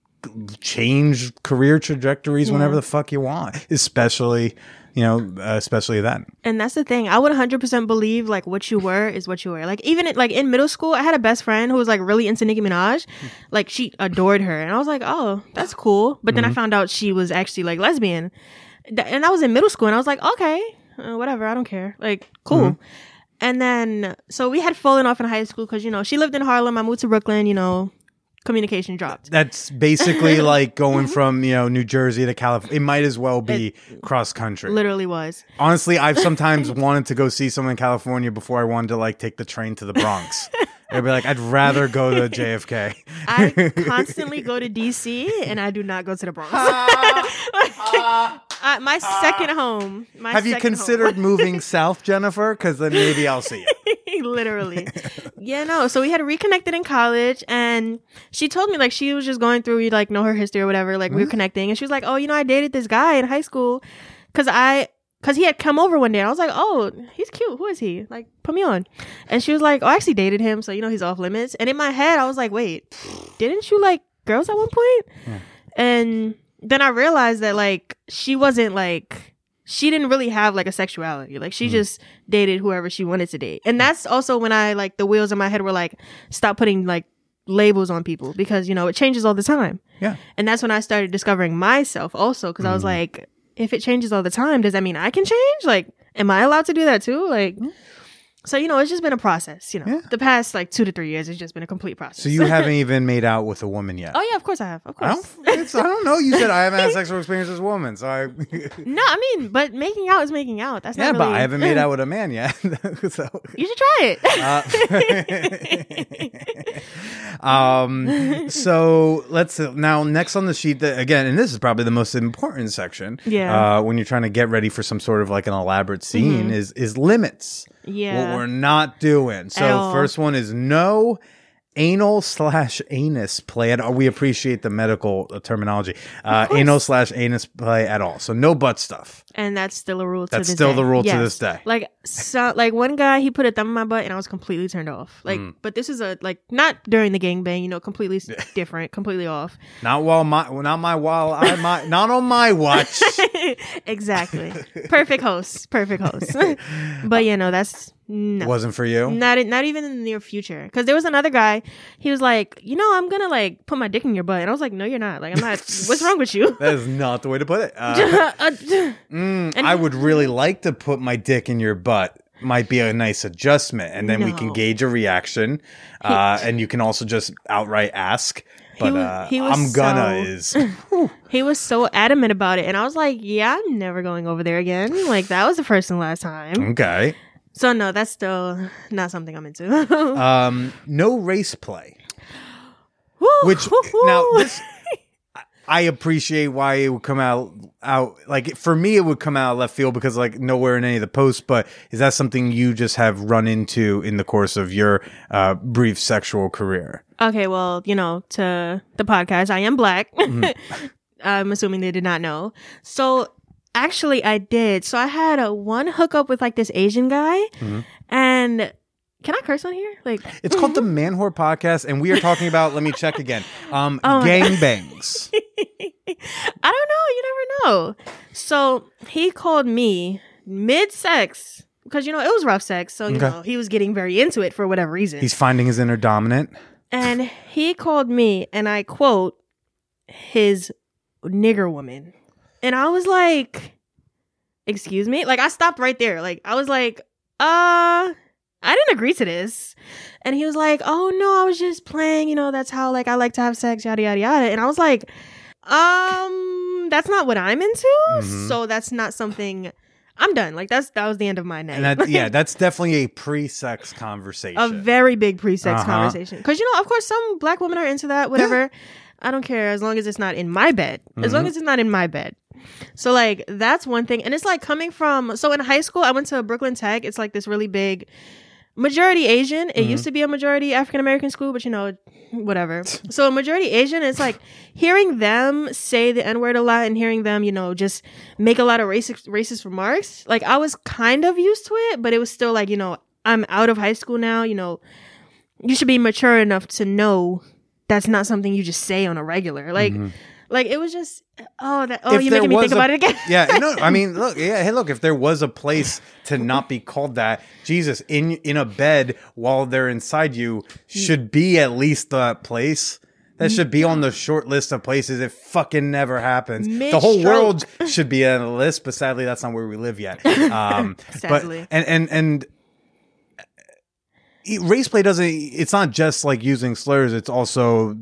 change career trajectories whenever the fuck you want, especially you know uh, especially then. And that's the thing. I would one hundred percent believe like what you were is what you were. Like even it, like in middle school, I had a best friend who was like really into Nicki Minaj. Like she adored her, and I was like, oh, that's cool. But then I found out she was actually like lesbian, Th- and I was in middle school, and I was like, okay, uh, whatever, I don't care. Like cool. And then so we had fallen off in high school because you know she lived in Harlem, I moved to Brooklyn. You know, communication dropped. That's basically like going from, you know, New Jersey to California. It might as well be It cross country. Literally was. Honestly, I've sometimes wanted to go see someone in California before I wanted to like take the train to the Bronx. I'd be like, I'd rather go to J F K. I constantly go to D C and I do not go to the Bronx. Uh, my second home. My Have you second considered home. moving south, Jennifer? Because then maybe I'll see you. Literally. Yeah, no. So we had reconnected in college, and she told me like she was just going through, you like know her history or whatever. Like mm-hmm. we were connecting, and she was like, "Oh, you know, I dated this guy in high school because I." Because he had come over one day. And I was like, oh, he's cute. Who is he? Like, put me on. And she was like, oh, I actually dated him. So, you know, he's off limits. And in my head, I was like, wait, didn't you like girls at one point? Yeah. And then I realized that, like, she wasn't like, she didn't really have like a sexuality. Like, she mm. just dated whoever she wanted to date. And that's also when I, like, the wheels in my head were like, stop putting like labels on people because, you know, it changes all the time. Yeah. And that's when I started discovering myself also because mm. I was like, if it changes all the time, does that mean I can change? Like, am I allowed to do that too? Like, mm. so, you know, it's just been a process, you know, yeah. the past like two to three years, it's just been a complete process. So you haven't even made out with a woman yet? Oh yeah, of course I have. Of course. I don't, it's, I don't know. You said I haven't had sexual experience as a woman. So I. No, I mean, but making out is making out. That's yeah, not really... but I haven't made out with a man yet. So. You should try it. Uh, um, so let's now next on the sheet that again, and this is probably the most important section. Yeah. Uh, when you're trying to get ready for some sort of like an elaborate scene mm-hmm. is is limits. Yeah. What we're not doing. So first one is no anal slash anus play at all. We appreciate the medical terminology. Uh, anal slash anus play at all. So no butt stuff. And that's still a rule to that's this day. That's still the rule yes. to this day. Like, so, like one guy, he put a thumb in my butt and I was completely turned off. Like, mm. but this is a, like, not during the gangbang, you know, completely different, completely off. Not while my, not my, while I, my, not on my watch. Exactly. Perfect host. Perfect host. But, you know, that's, no. Wasn't for you? Not not even in the near future. Because there was another guy, he was like, you know, I'm going to like put my dick in your butt. And I was like, no, you're not. Like, I'm not. What's wrong with you? That is not the way to put it. Uh, mm, I would really like to put my dick in your butt. Might be a nice adjustment. And then no. we can gauge a reaction. Uh, and you can also just outright ask. But he was, uh, he was I'm gonna so, is. He was so adamant about it. And I was like, yeah, I'm never going over there again. Like, that was the first and last time. Okay. So no, that's still not something I'm into. um, no race play. Which now this, I appreciate why it would come out out like for me it would come out left field because like nowhere in any of the posts. But is that something you just have run into in the course of your uh, brief sexual career? Okay, well, you know, to the podcast, I am black. Mm-hmm. I'm assuming they did not know. So. Actually, I did. So I had a one hookup with like this Asian guy, mm-hmm. and can I curse on here? Like, it's called the Man Whore Podcast, and we are talking about. Let me check again. Um, oh gangbangs. I don't know. You never know. So he called me mid-sex because you know it was rough sex. So you okay. know he was getting very into it for whatever reason. He's finding his inner dominant, and he called me, and I quote, his nigger woman. And I was like, excuse me? Like, I stopped right there. Like, I was like, uh, I didn't agree to this. And he was like, oh, no, I was just playing. You know, that's how, like, I like to have sex, yada, yada, yada. And I was like, um, that's not what I'm into. Mm-hmm. So that's not something... I'm done. Like, that's that was the end of my night. And that, yeah, that's definitely a pre-sex conversation. A very big pre-sex uh-huh. conversation. Because, you know, of course, some black women are into that, whatever. Yeah. I don't care as long as it's not in my bed. Mm-hmm. As long as it's not in my bed. So, like, that's one thing. And it's, like, coming from... So, in high school, I went to Brooklyn Tech. It's, like, this really big... Majority Asian. It mm-hmm. used to be a majority African-American school, but, you know, whatever. So, a majority Asian, it's, like, hearing them say the N-word a lot and hearing them, you know, just make a lot of racist, racist remarks. Like, I was kind of used to it, but it was still, like, you know, I'm out of high school now. You know, you should be mature enough to know that's not something you just say on a regular. Like... Mm-hmm. Like, it was just, oh, that, oh, if you're making me think a, about it again. Yeah, no, I mean, look, yeah, hey, look, if there was a place to not be called that, Jesus, in in a bed while they're inside you should be at least that place. That should be on the short list of places. It fucking never happens. Mid-stroke. The whole world should be on the list, but sadly, that's not where we live yet. Um, sadly. But, and, and, and, race play doesn't, it's not just like using slurs, it's also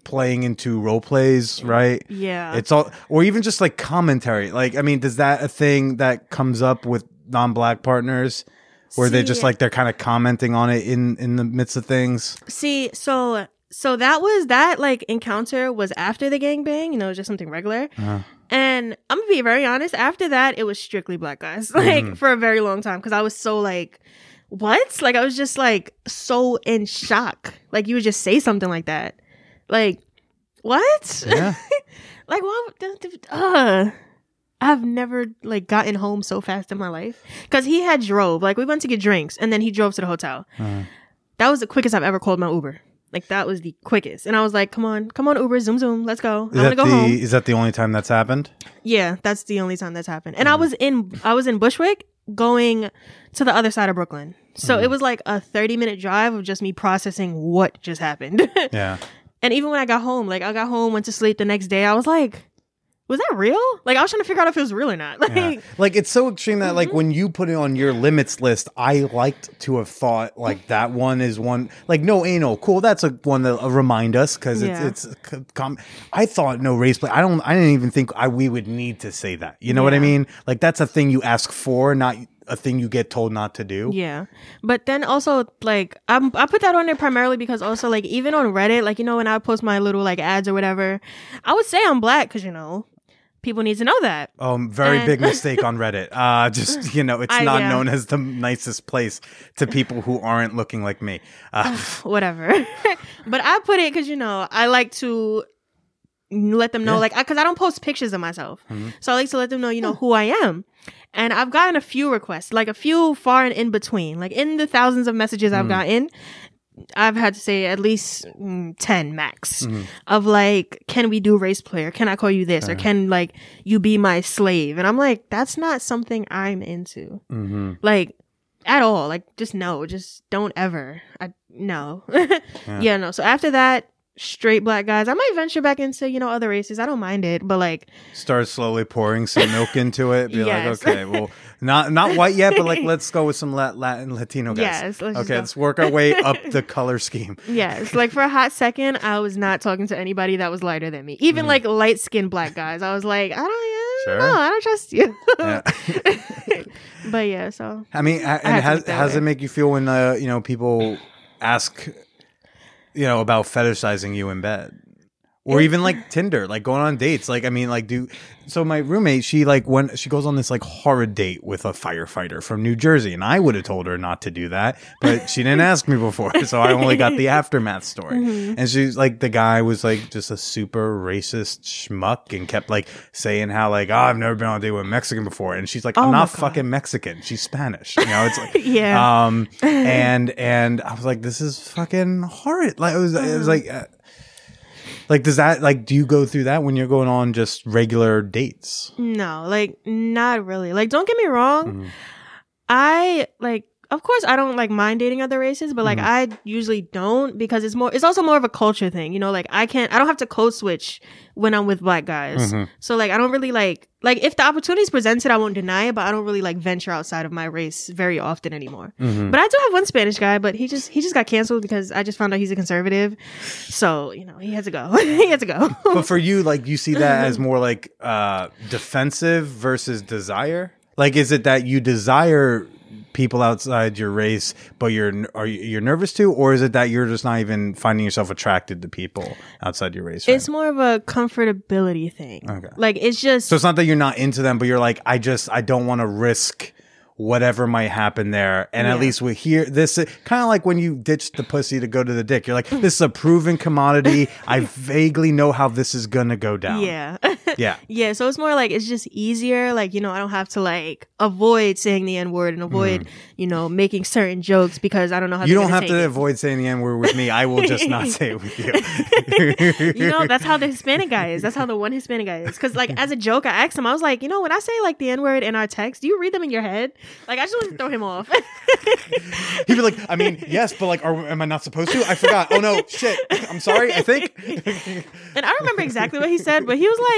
playing into role plays, right? Yeah. It's all, or even just like commentary. Like, I mean, does that a thing that comes up with non-black partners where they just See- like, they're kind of commenting on it in, in the midst of things? See, so so that was that like encounter was after the gangbang, you know, just something regular. Uh, And I'm gonna be very honest, after that it was strictly black guys. Like Mhm. for a very long time because I was so like, what? Like I was just like so in shock. Like you would just say something like that. Like, what? yeah. Like why would- uh I've never like gotten home so fast in my life because he had drove. Like we went to get drinks and then he drove to the hotel. Uh, That was the quickest I've ever called my Uber. Like that was the quickest, and I was like, "Come on, come on, Uber, zoom, zoom, let's go. is I want that to go the, home." is that the only time that's happened? Yeah, that's the only time that's happened. And I was in, I was in Bushwick, going to the other side of Brooklyn. So it was like a thirty minute drive of just me processing what just happened. Yeah. And even when I got home, like I got home, went to sleep the next day, I was like, was that real? Like I was trying to figure out if it was real or not. Like, Yeah. Like it's so extreme that like Mm-hmm. when you put it on your limits list, I liked to have thought like that one is one like no anal, cool. That's a one to uh, remind us because Yeah. it's it's. c- Com- I thought no race play. I don't. I didn't even think I we would need to say that. You know what I Yeah. mean? Like that's a thing you ask for, not a thing you get told not to do. yeah. But then also like I'm, I put that on there primarily because also like even on Reddit, like you know when I post my little like ads or whatever, I would say I'm black because you know people need to know that. Um, very And- big mistake on Reddit. Uh, just you know, it's I- not yeah. known as the nicest place to people who aren't looking like me. Uh, Whatever. But I put it because you know I like to let them know Yeah. like because I, I don't post pictures of myself, Mhm. so I like to let them know you know who I am. And I've gotten a few requests, like a few far and in between, like in the thousands of messages I've Mm. gotten. I've had to say at least mm, ten max Mhm. of like, can we do race play? Or can I call you this? Or Uh. can like you be my slave? And I'm like, that's not something I'm into. mhm. Like at all. Like just no, just don't ever. I no. yeah. no. So after that, straight black guys. I might venture back into, you know, other races. I don't mind it. But like Start slowly pouring some milk into it. Be Yes. like, okay, well, not not white yet, but like let's go with some Lat- Latin Latino guys. Yes, let's just okay, go. let's work our way up the color scheme. yes, like for a hot second, I was not talking to anybody that was lighter than me. Even Mhm. like light skinned black guys. I was like, I don't, I Sure. don't know, I don't trust you. Yeah. But yeah, so I mean, ha- I and had to has look that how does way. it make you feel when uh, you know people ask, you know, about fetishizing you in bed? Or even like Tinder, like going on dates. Like, I mean, like, do so. My roommate, she like when she goes on this like horrid date with a firefighter from New Jersey, and I would have told her not to do that, but she didn't ask me before, so I only got the aftermath story. Mhm. And she's like, the guy was like just a super racist schmuck and kept like saying how like, oh, I've never been on a date with a Mexican before, and she's like, I'm Oh my not God. fucking Mexican, she's Spanish. You know, it's like, yeah. um, and and I was like, this is fucking horrid. Like it was, it was like. Uh, Like, does that, like, do you go through that when you're going on just regular dates? No, like not really. Like don't get me wrong. Mhm. I like of course I don't like mind dating other races, but like Mhm. I usually don't because it's more it's also more of a culture thing. You know, like I can't I don't have to code switch when I'm with black guys. Mhm. So like I don't really like like if the opportunity is presented, I won't deny it, but I don't really like venture outside of my race very often anymore. Mhm. But I do have one Spanish guy, but he just he just got canceled because I just found out he's a conservative. So, you know, he had to go. he had to go. But for you, like, you see that as more like uh, defensive versus desire? Like, is it that you desire people outside your race, but you're are you, you're nervous to, or is it that you're just not even finding yourself attracted to people outside your race? It's right? more of a comfortability thing. Okay. Like it's just So it's not that you're not into them, but you're like, I just I don't want to risk whatever might happen there. And at Yeah. least we hear this kind of like when you ditch the pussy to go to the dick. You're like, this is a proven commodity. I vaguely know how this is gonna go down. yeah. Yeah. Yeah, so it's more like it's just easier. Like, you know, I don't have to like avoid saying the N word and avoid, you know, making certain jokes because I don't know how Mm. You they're don't gonna have to take it. avoid saying the N word with me. I will just not say it with you. You know, that's how the Hispanic guy is. That's how the one Hispanic guy is. Because, like, as a joke, I asked him, I was like, you know, when I say, like, the N word in our text, do you read them in your head? Like, I just want to throw him off. He'd be like, I mean, yes, but like, are, am I not supposed to? I forgot. Oh no, shit. I'm sorry. I think. And I remember exactly what he said, but he was like,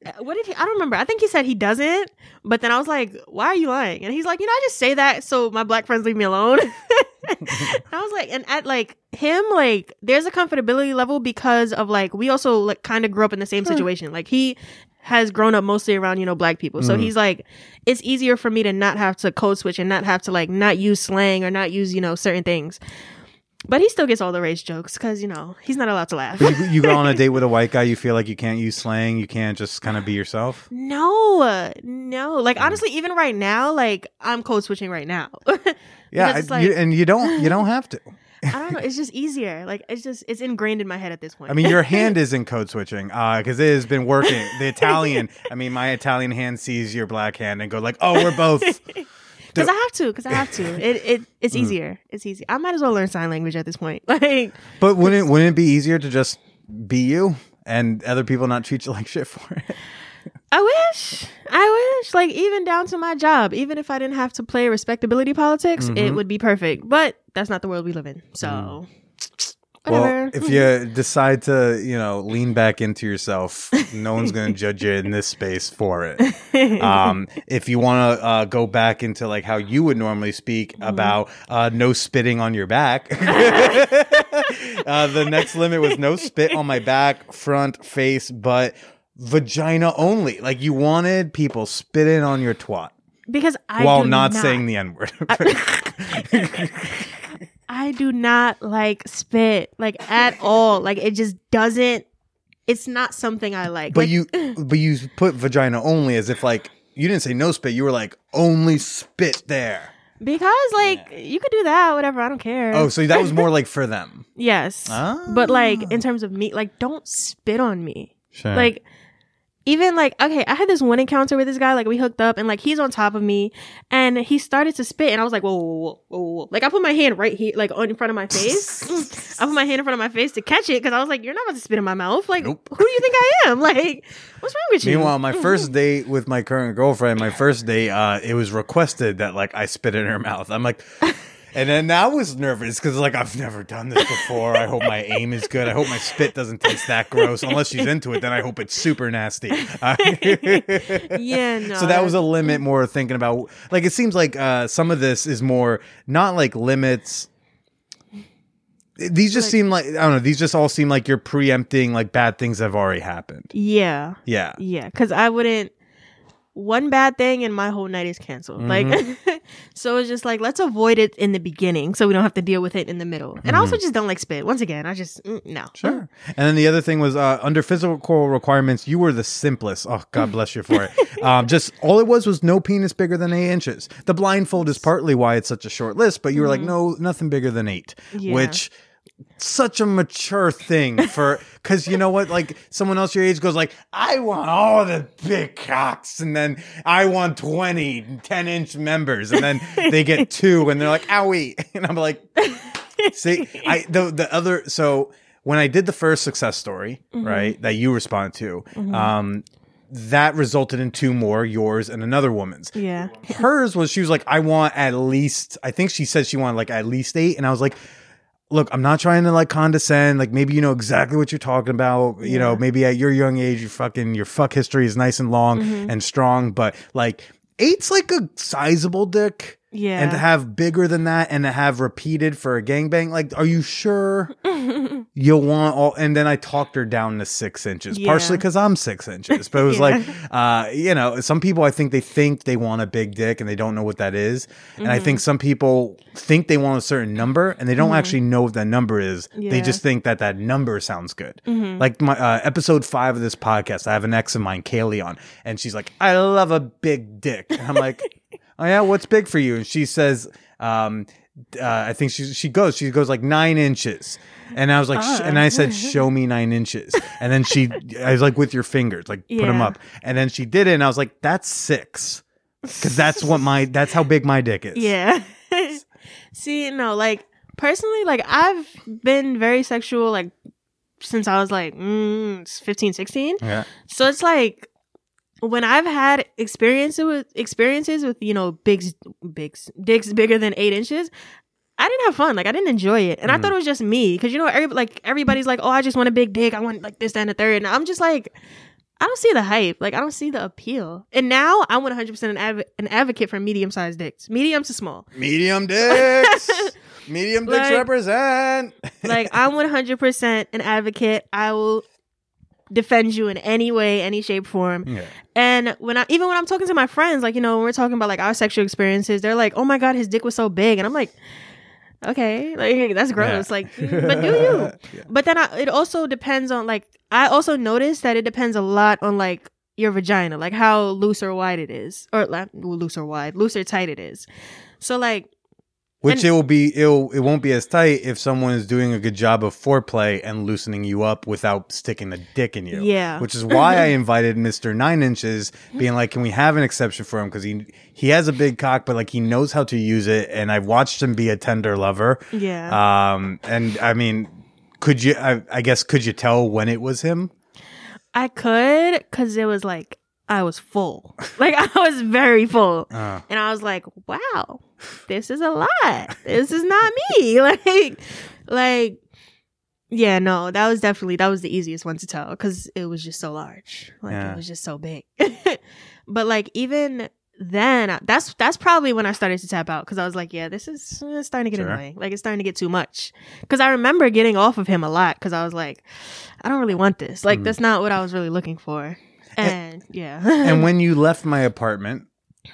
what did he? I don't remember. I think he said he doesn't. But then I was like, why are you lying? And he's like, you know, I just say that so my black friends leave me alone. I was like, and at like him, like there's a comfortability level because of like we also like kind of grew up in the same situation. Like he has grown up mostly around, you know, black people. So mm. he's like, it's easier for me to not have to code switch and not have to like not use slang or not use, you know, certain things. But he still gets all the race jokes because, you know, he's not allowed to laugh. you, you go on a date with a white guy, you feel like you can't use slang, you can't just kind of be yourself? No, no. Like, honestly, even right now, like, I'm code switching right now. Yeah, I, like, you, and you don't you don't have to. I don't know. It's just easier. Like, it's just, it's ingrained in my head at this point. I mean, your hand isn't code switching because uh, it has been working. The Italian, I mean, my Italian hand sees your black hand and goes like, oh, we're both... Because I have to. Because I have to. It it it's easier. It's easy. I might as well learn sign language at this point. Like, but wouldn't wouldn't it be easier to just be you and other people not treat you like shit for it? I wish. I wish. Like even down to my job. Even if I didn't have to play respectability politics, mm-hmm. it would be perfect. But that's not the world we live in. So. Mm. Well, if you decide to, you know, lean back into yourself, no one's going to judge you in this space for it. Um, if you want to uh, go back into like how you would normally speak mm-hmm. about uh, no spitting on your back, uh, the next limit was no spit on my back, front, face, butt, vagina only. Like you wanted people spitting on your twat. Because I while do not, not saying the N-word. I- I do not like spit, like at all. Like it just doesn't. It's not something I like. But like, you, but you put vagina only as if like you didn't say no spit. You were like only spit there. Because like yeah. you could do that, whatever. I don't care. Oh, so that was more like for them. Yes, ah. But like in terms of me, like don't spit on me. Sure. Like. Even like, okay, I had this one encounter with this guy, like we hooked up and like he's on top of me and he started to spit and I was like, whoa, whoa, whoa, whoa, whoa. Like I put my hand right here, like on in front of my face. I put my hand in front of my face to catch it because I was like, you're not about to spit in my mouth. Like, nope. Who do you think I am? Like, what's wrong with you? Meanwhile, my first date with my current girlfriend, my first date, uh, it was requested that like I spit in her mouth. I'm like... And then I was nervous because, like, I've never done this before. I hope my aim is good. I hope my spit doesn't taste that gross. Unless she's into it, then I hope it's super nasty. Uh, yeah, no. So that was a limit more thinking about, like, it seems like uh, some of this is more not like limits. These just like, seem like, I don't know, these just all seem like you're preempting, like, bad things that have already happened. Yeah. Yeah. Yeah. Because I wouldn't. One bad thing and my whole night is canceled. Mm-hmm. Like, so it's just like, let's avoid it in the beginning so we don't have to deal with it in the middle. And mm-hmm. I also just don't like spit. Once again, I just, mm, no. Sure. And then the other thing was uh, under physical requirements, you were the simplest. Oh, God bless you for it. um, just all it was was no penis bigger than eight inches. The blindfold is partly why it's such a short list, but you were mm-hmm. like, no, nothing bigger than eight, yeah. which... such a mature thing for, because you know what, like someone else your age goes like, I want all the big cocks and then I want twenty ten inch members and then they get two and they're like, owie. And I'm like, see, I the the other, so when I did the first success story, mm-hmm. right, that you responded to, mm-hmm. um that resulted in two more, yours and another woman's. Yeah. Hers was, she was like, I want at least, I think she said she wanted like at least eight, and I was like, look, I'm not trying to like condescend. Like maybe you know exactly what you're talking about. You yeah. know, maybe at your young age, you fucking your fuck history is nice and long mm-hmm. and strong. But like eight's like a sizable dick. Yeah. And to have bigger than that and to have repeated for a gangbang, like, are you sure you'll want all? And then I talked her down to six inches, yeah. partially because I'm six inches. But it was yeah. like, uh, you know, some people I think they think they want a big dick and they don't know what that is. Mm-hmm. And I think some people think they want a certain number and they don't mm-hmm. actually know what that number is. Yeah. They just think that that number sounds good. Mm-hmm. Like my uh, episode five of this podcast, I have an ex of mine, Kaylee, on, and she's like, I love a big dick. And I'm like, oh yeah, what's big for you? And she says, um, uh, I think she she goes, she goes like nine inches. And I was like, uh. sh- and I said, show me nine inches. And then she, I was like, with your fingers, like yeah. put them up. And then she did it, and I was like, that's six, because that's what my, that's how big my dick is. Yeah. See, no, like personally, like I've been very sexual, like since I was like mm, fifteen, sixteen. Yeah. So it's like, when I've had experiences with experiences with, you know, big, big dicks bigger than eight inches, I didn't have fun. Like I didn't enjoy it, and mm. I thought it was just me. Because you know, every, like everybody's like, "Oh, I just want a big dick. I want like this, that, and the third." And I'm just like, I don't see the hype. Like, I don't see the appeal. And now I'm one hundred percent an, adv- an advocate for medium-sized dicks. Medium to small. Medium dicks. Medium dicks Like- represent. Like, I'm one hundred percent an advocate. I will defend you in any way, any shape, form. Yeah. And when I, even when I'm talking to my friends, like, you know, when we're talking about like our sexual experiences, they're like, oh my God, his dick was so big. And I'm like, okay, like that's gross. Yeah. Like, but do you? Yeah. But then I, it also depends on like, I also noticed that it depends a lot on like your vagina, like how loose or wide it is, or like, well, loose or wide, loose or tight it is. So like, Which And- it will be, it'll, it won't be as tight if someone is doing a good job of foreplay and loosening you up without sticking the dick in you. Yeah. Which is why I invited Mister Nine Inches, being like, can we have an exception for him? Because he he has a big cock, but like he knows how to use it, and I've watched him be a tender lover. yeah. Um, and I mean, could you? I, I guess could you tell when it was him? I could, because it was like, I was full. Like, I was very full. Uh, And I was like, wow, this is a lot. This is not me. Like, like, yeah, no, that was definitely, that was the easiest one to tell because it was just so large. Like, Yeah. it was just so big. But like, even then, that's that's probably when I started to tap out because I was like, yeah, this is it's starting to get Sure. annoying. Like, it's starting to get too much. Because I remember getting off of him a lot because I was like, I don't really want this. Like, Mm. that's not what I was really looking for. And yeah. and when you left my apartment,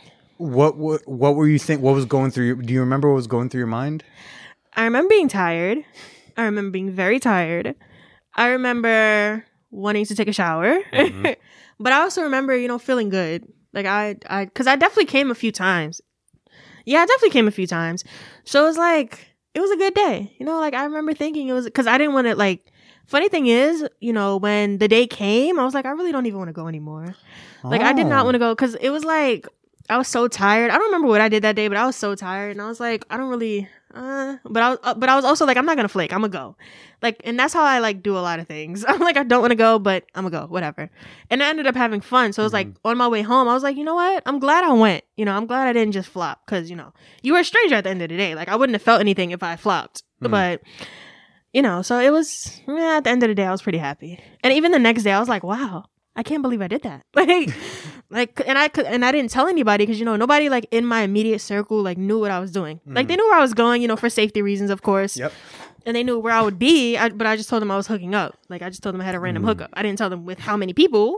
what what what were you think? What was going through? Your, do you remember what was going through your mind? I remember being tired. I remember being very tired. I remember wanting to take a shower. Mhm. But I also remember, you know, feeling good. Like I, I, cause I definitely came a few times. Yeah, I definitely came a few times. So it was like, it was a good day. You know, like I remember thinking it was, cause I didn't want to like, funny thing is, you know, when the day came, I was like, I really don't even want to go anymore. Like I did not Oh. want to go cause it was like, I was so tired. I don't remember what I did that day, but I was so tired and I was like, I don't really, uh, but I was, uh, but I was also like, I'm not going to flake. I'm going to go. Like, and that's how I like do a lot of things. I'm like, I don't want to go, but I'm gonna go, whatever. And I ended up having fun. So it was like on my way home, I was like, you know what? I'm glad I went. You know, I'm glad I didn't just flop because, you know, you were a stranger at the end of the day. Like I wouldn't have felt anything if I flopped, Mm. but you know, so it was, yeah, at the end of the day, I was pretty happy. And even the next day I was like, wow, I can't believe I did that. Like, like, and I could, and I didn't tell anybody because, you know, nobody like in my immediate circle, like knew what I was doing. Like they knew where I was going, you know, for safety reasons, of course. Yep. And they knew where I would be, I, but I just told them I was hooking up. Like, I just told them I had a random Mm. hookup. I didn't tell them with how many people.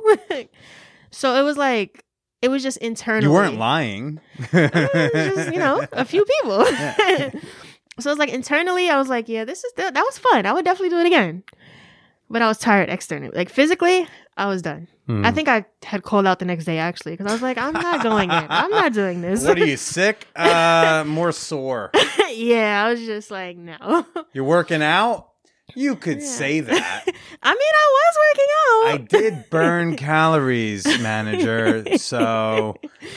So it was like, it was just internally. You weren't lying. It was just, you know, a few people. Yeah. So it's like internally, I was like, yeah, this is, that was fun. I would definitely do it again. But I was tired externally. Like, physically, I was done. Hmm. I think I had called out the next day, actually, because I was like, I'm not going in. I'm not doing this. What are you, sick? Uh, more sore. Yeah, I was just like, no. You're working out? You could Yeah. say that. I mean, I was working I out. did burn calories, manager. So,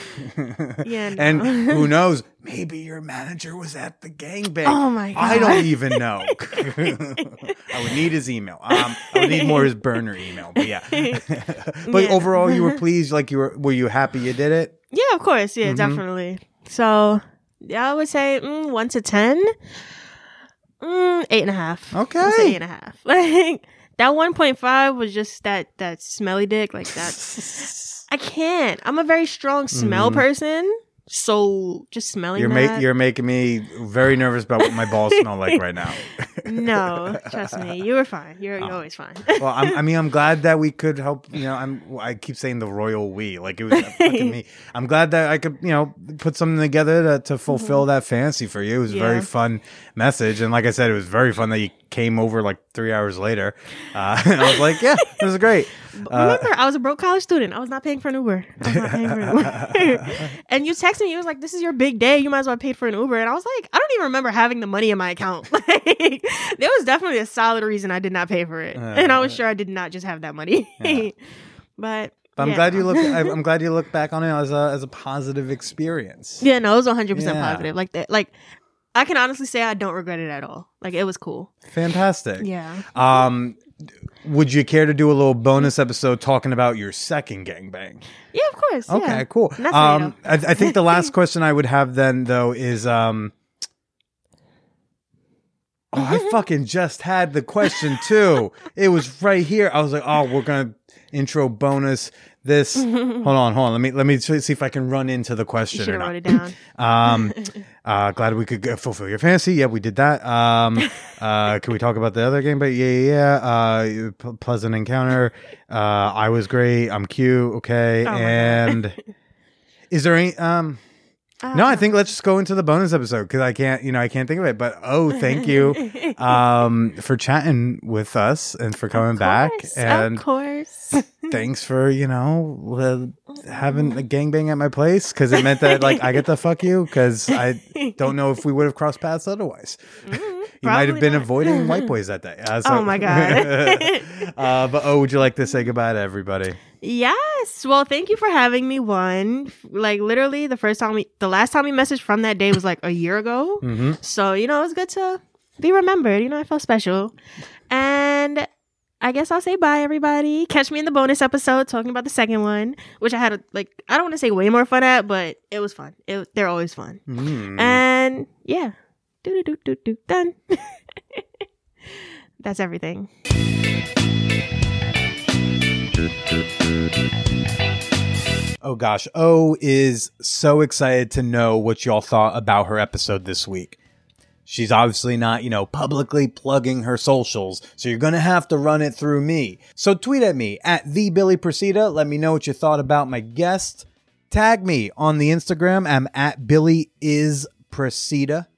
Yeah, no. and who knows? Maybe your manager was at the gangbang. Oh my God. I don't even know. I would need his email. Um, I would need more his burner email. But yeah. But Yeah. overall, you were pleased. Like you were. Were you happy you did it? Yeah, of course. Yeah, Mhm. definitely. So, yeah, I would say mm, one to ten, mm, eight and a half. Okay. I'll say eight and a half. Like that one point five was just that that smelly dick. Like that, I can't. I'm a very strong smell Mhm. person, so just smelling You're that. ma- You're making me very nervous about what my balls smell like right now. No, trust me, you were fine. You're you're Oh. always fine. Well, I'm, I mean, I'm glad that we could help. You know, I'm. I keep saying the royal we, like it was fucking me. I'm glad that I could, you know, put something together to, to fulfill that fantasy for you. It was a very Yeah. fun message, and like I said, it was very fun that you came over like three hours later. Uh, and I was like, yeah, this is great. Uh, Remember, I was a broke college student. I was not paying for an Uber. I was not paying for an Uber. And you texted me. You was like, "This is your big day. You might as well pay for an Uber." And I was like, "I don't even remember having the money in my account." Like, there was definitely a solid reason I did not pay for it, Uh, and I was sure I did not just have that money. Yeah. But, but I'm yeah. glad you look. I- I'm glad you look back on it as a as a positive experience. Yeah, no, it was one hundred percent Yeah. positive. Like that. Like I can honestly say I don't regret it at all. Like it was cool. Fantastic. Yeah. Um, would you care to do a little bonus episode talking about your second gangbang? Yeah, of course. Okay, yeah. cool. Not Um, tomato. I, I think the last question I would have then though is, um, oh, I fucking just had the question too. It was right here. I was like, oh, we're gonna. intro bonus. This hold on, hold on. Let me let me see if I can run into the question. You should or have not. wrote it down. um, uh, glad we could get, fulfill your fantasy. Yeah, we did that. Um, uh, can we talk about the other game? But yeah, yeah, yeah. Uh, p- pleasant encounter. Uh, I was great. I'm cute. Okay, Oh my and is there any? Um, Uh, no, I think let's just go into the bonus episode because I can't, you know, I can't think of it. But oh, thank you um, for chatting with us and for coming of back. course, And of course. thanks for, you know, uh, having a gangbang at my place because it meant that like I get to fuck you because I don't know if we would have crossed paths otherwise. Mm, You might have been not. avoiding white boys that day. Uh, so- Oh my God. uh, but oh, would you like to say goodbye to everybody? Yes. Well, thank you for having me. One, like literally the first time we, the last time we messaged from that day was like a year ago. Mm-hmm. So, you know, it's good to be remembered. You know, I felt special. And I guess I'll say bye, everybody. Catch me in the bonus episode talking about the second one, which I had, a, like, I don't want to say way more fun at, but it was fun. It, they're always fun. Mm. And yeah. Do, do, do, do, do. Done. That's everything. Oh gosh, O is so excited to know what y'all thought about her episode this week. She's obviously not, you know, publicly plugging her socials, so you're going to have to run it through me. So tweet at me, at the Billy Procida. Let me know what you thought about my guest. Tag me on the Instagram. I'm at Billy is Procida.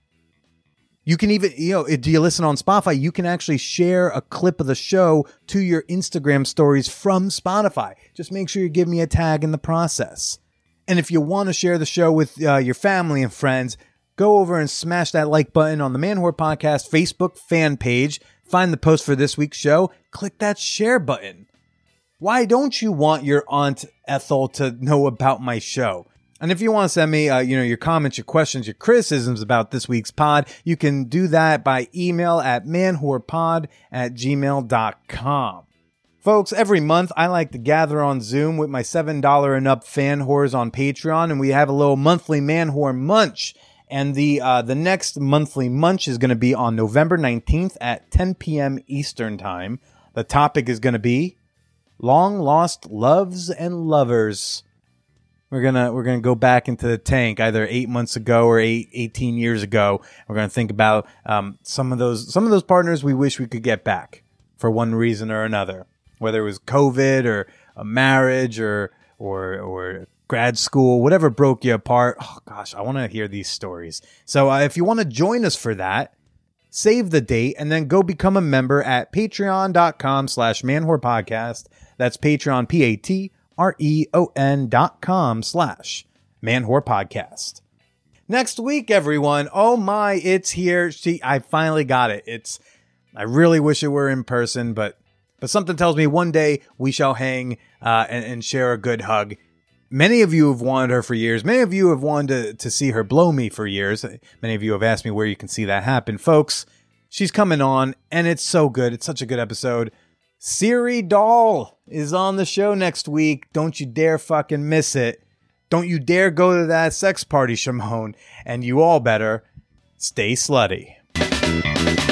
You can even, you know, do you listen on Spotify? You can actually share a clip of the show to your Instagram stories from Spotify. Just make sure you give me a tag in the process. And if you want to share the show with uh, your family and friends, go over and smash that like button on the Man Whore Podcast Facebook fan page. Find the post for this week's show. Click that share button. Why don't you want your Aunt Ethel to know about my show? And if you want to send me, uh, you know, your comments, your questions, your criticisms about this week's pod, you can do that by email at manwhorepod at gmail dot com. Folks, every month I like to gather on Zoom with my seven dollars and up fan whores on Patreon, and we have a little monthly Man Whore Munch. And the uh, the next monthly munch is going to be on November nineteenth at ten p.m. Eastern Time. The topic is going to be long lost loves and lovers. We're gonna we're gonna go back into the tank either eight months ago or eight, eighteen years ago. We're gonna think about um, some of those some of those partners we wish we could get back for one reason or another, whether it was COVID or a marriage or or or grad school, whatever broke you apart. Oh gosh, I want to hear these stories. So uh, if you want to join us for that, save the date and then go become a member at patreon dot com slash manwhore podcast. That's Patreon, P A T R E O N dot com slash manwhore podcast. Next week, everyone. Oh my, it's here. See, I finally got it. It's, I really wish it were in person, but, but something tells me one day we shall hang uh, and, and share a good hug. Many of you have wanted her for years. Many of you have wanted to, to see her blow me for years. Many of you have asked me where you can see that happen. Folks, she's coming on, and it's so good. It's such a good episode. Siri Doll is on the show next week. Don't you dare fucking miss it. Don't you dare go to that sex party, Shimon. And you all better stay slutty.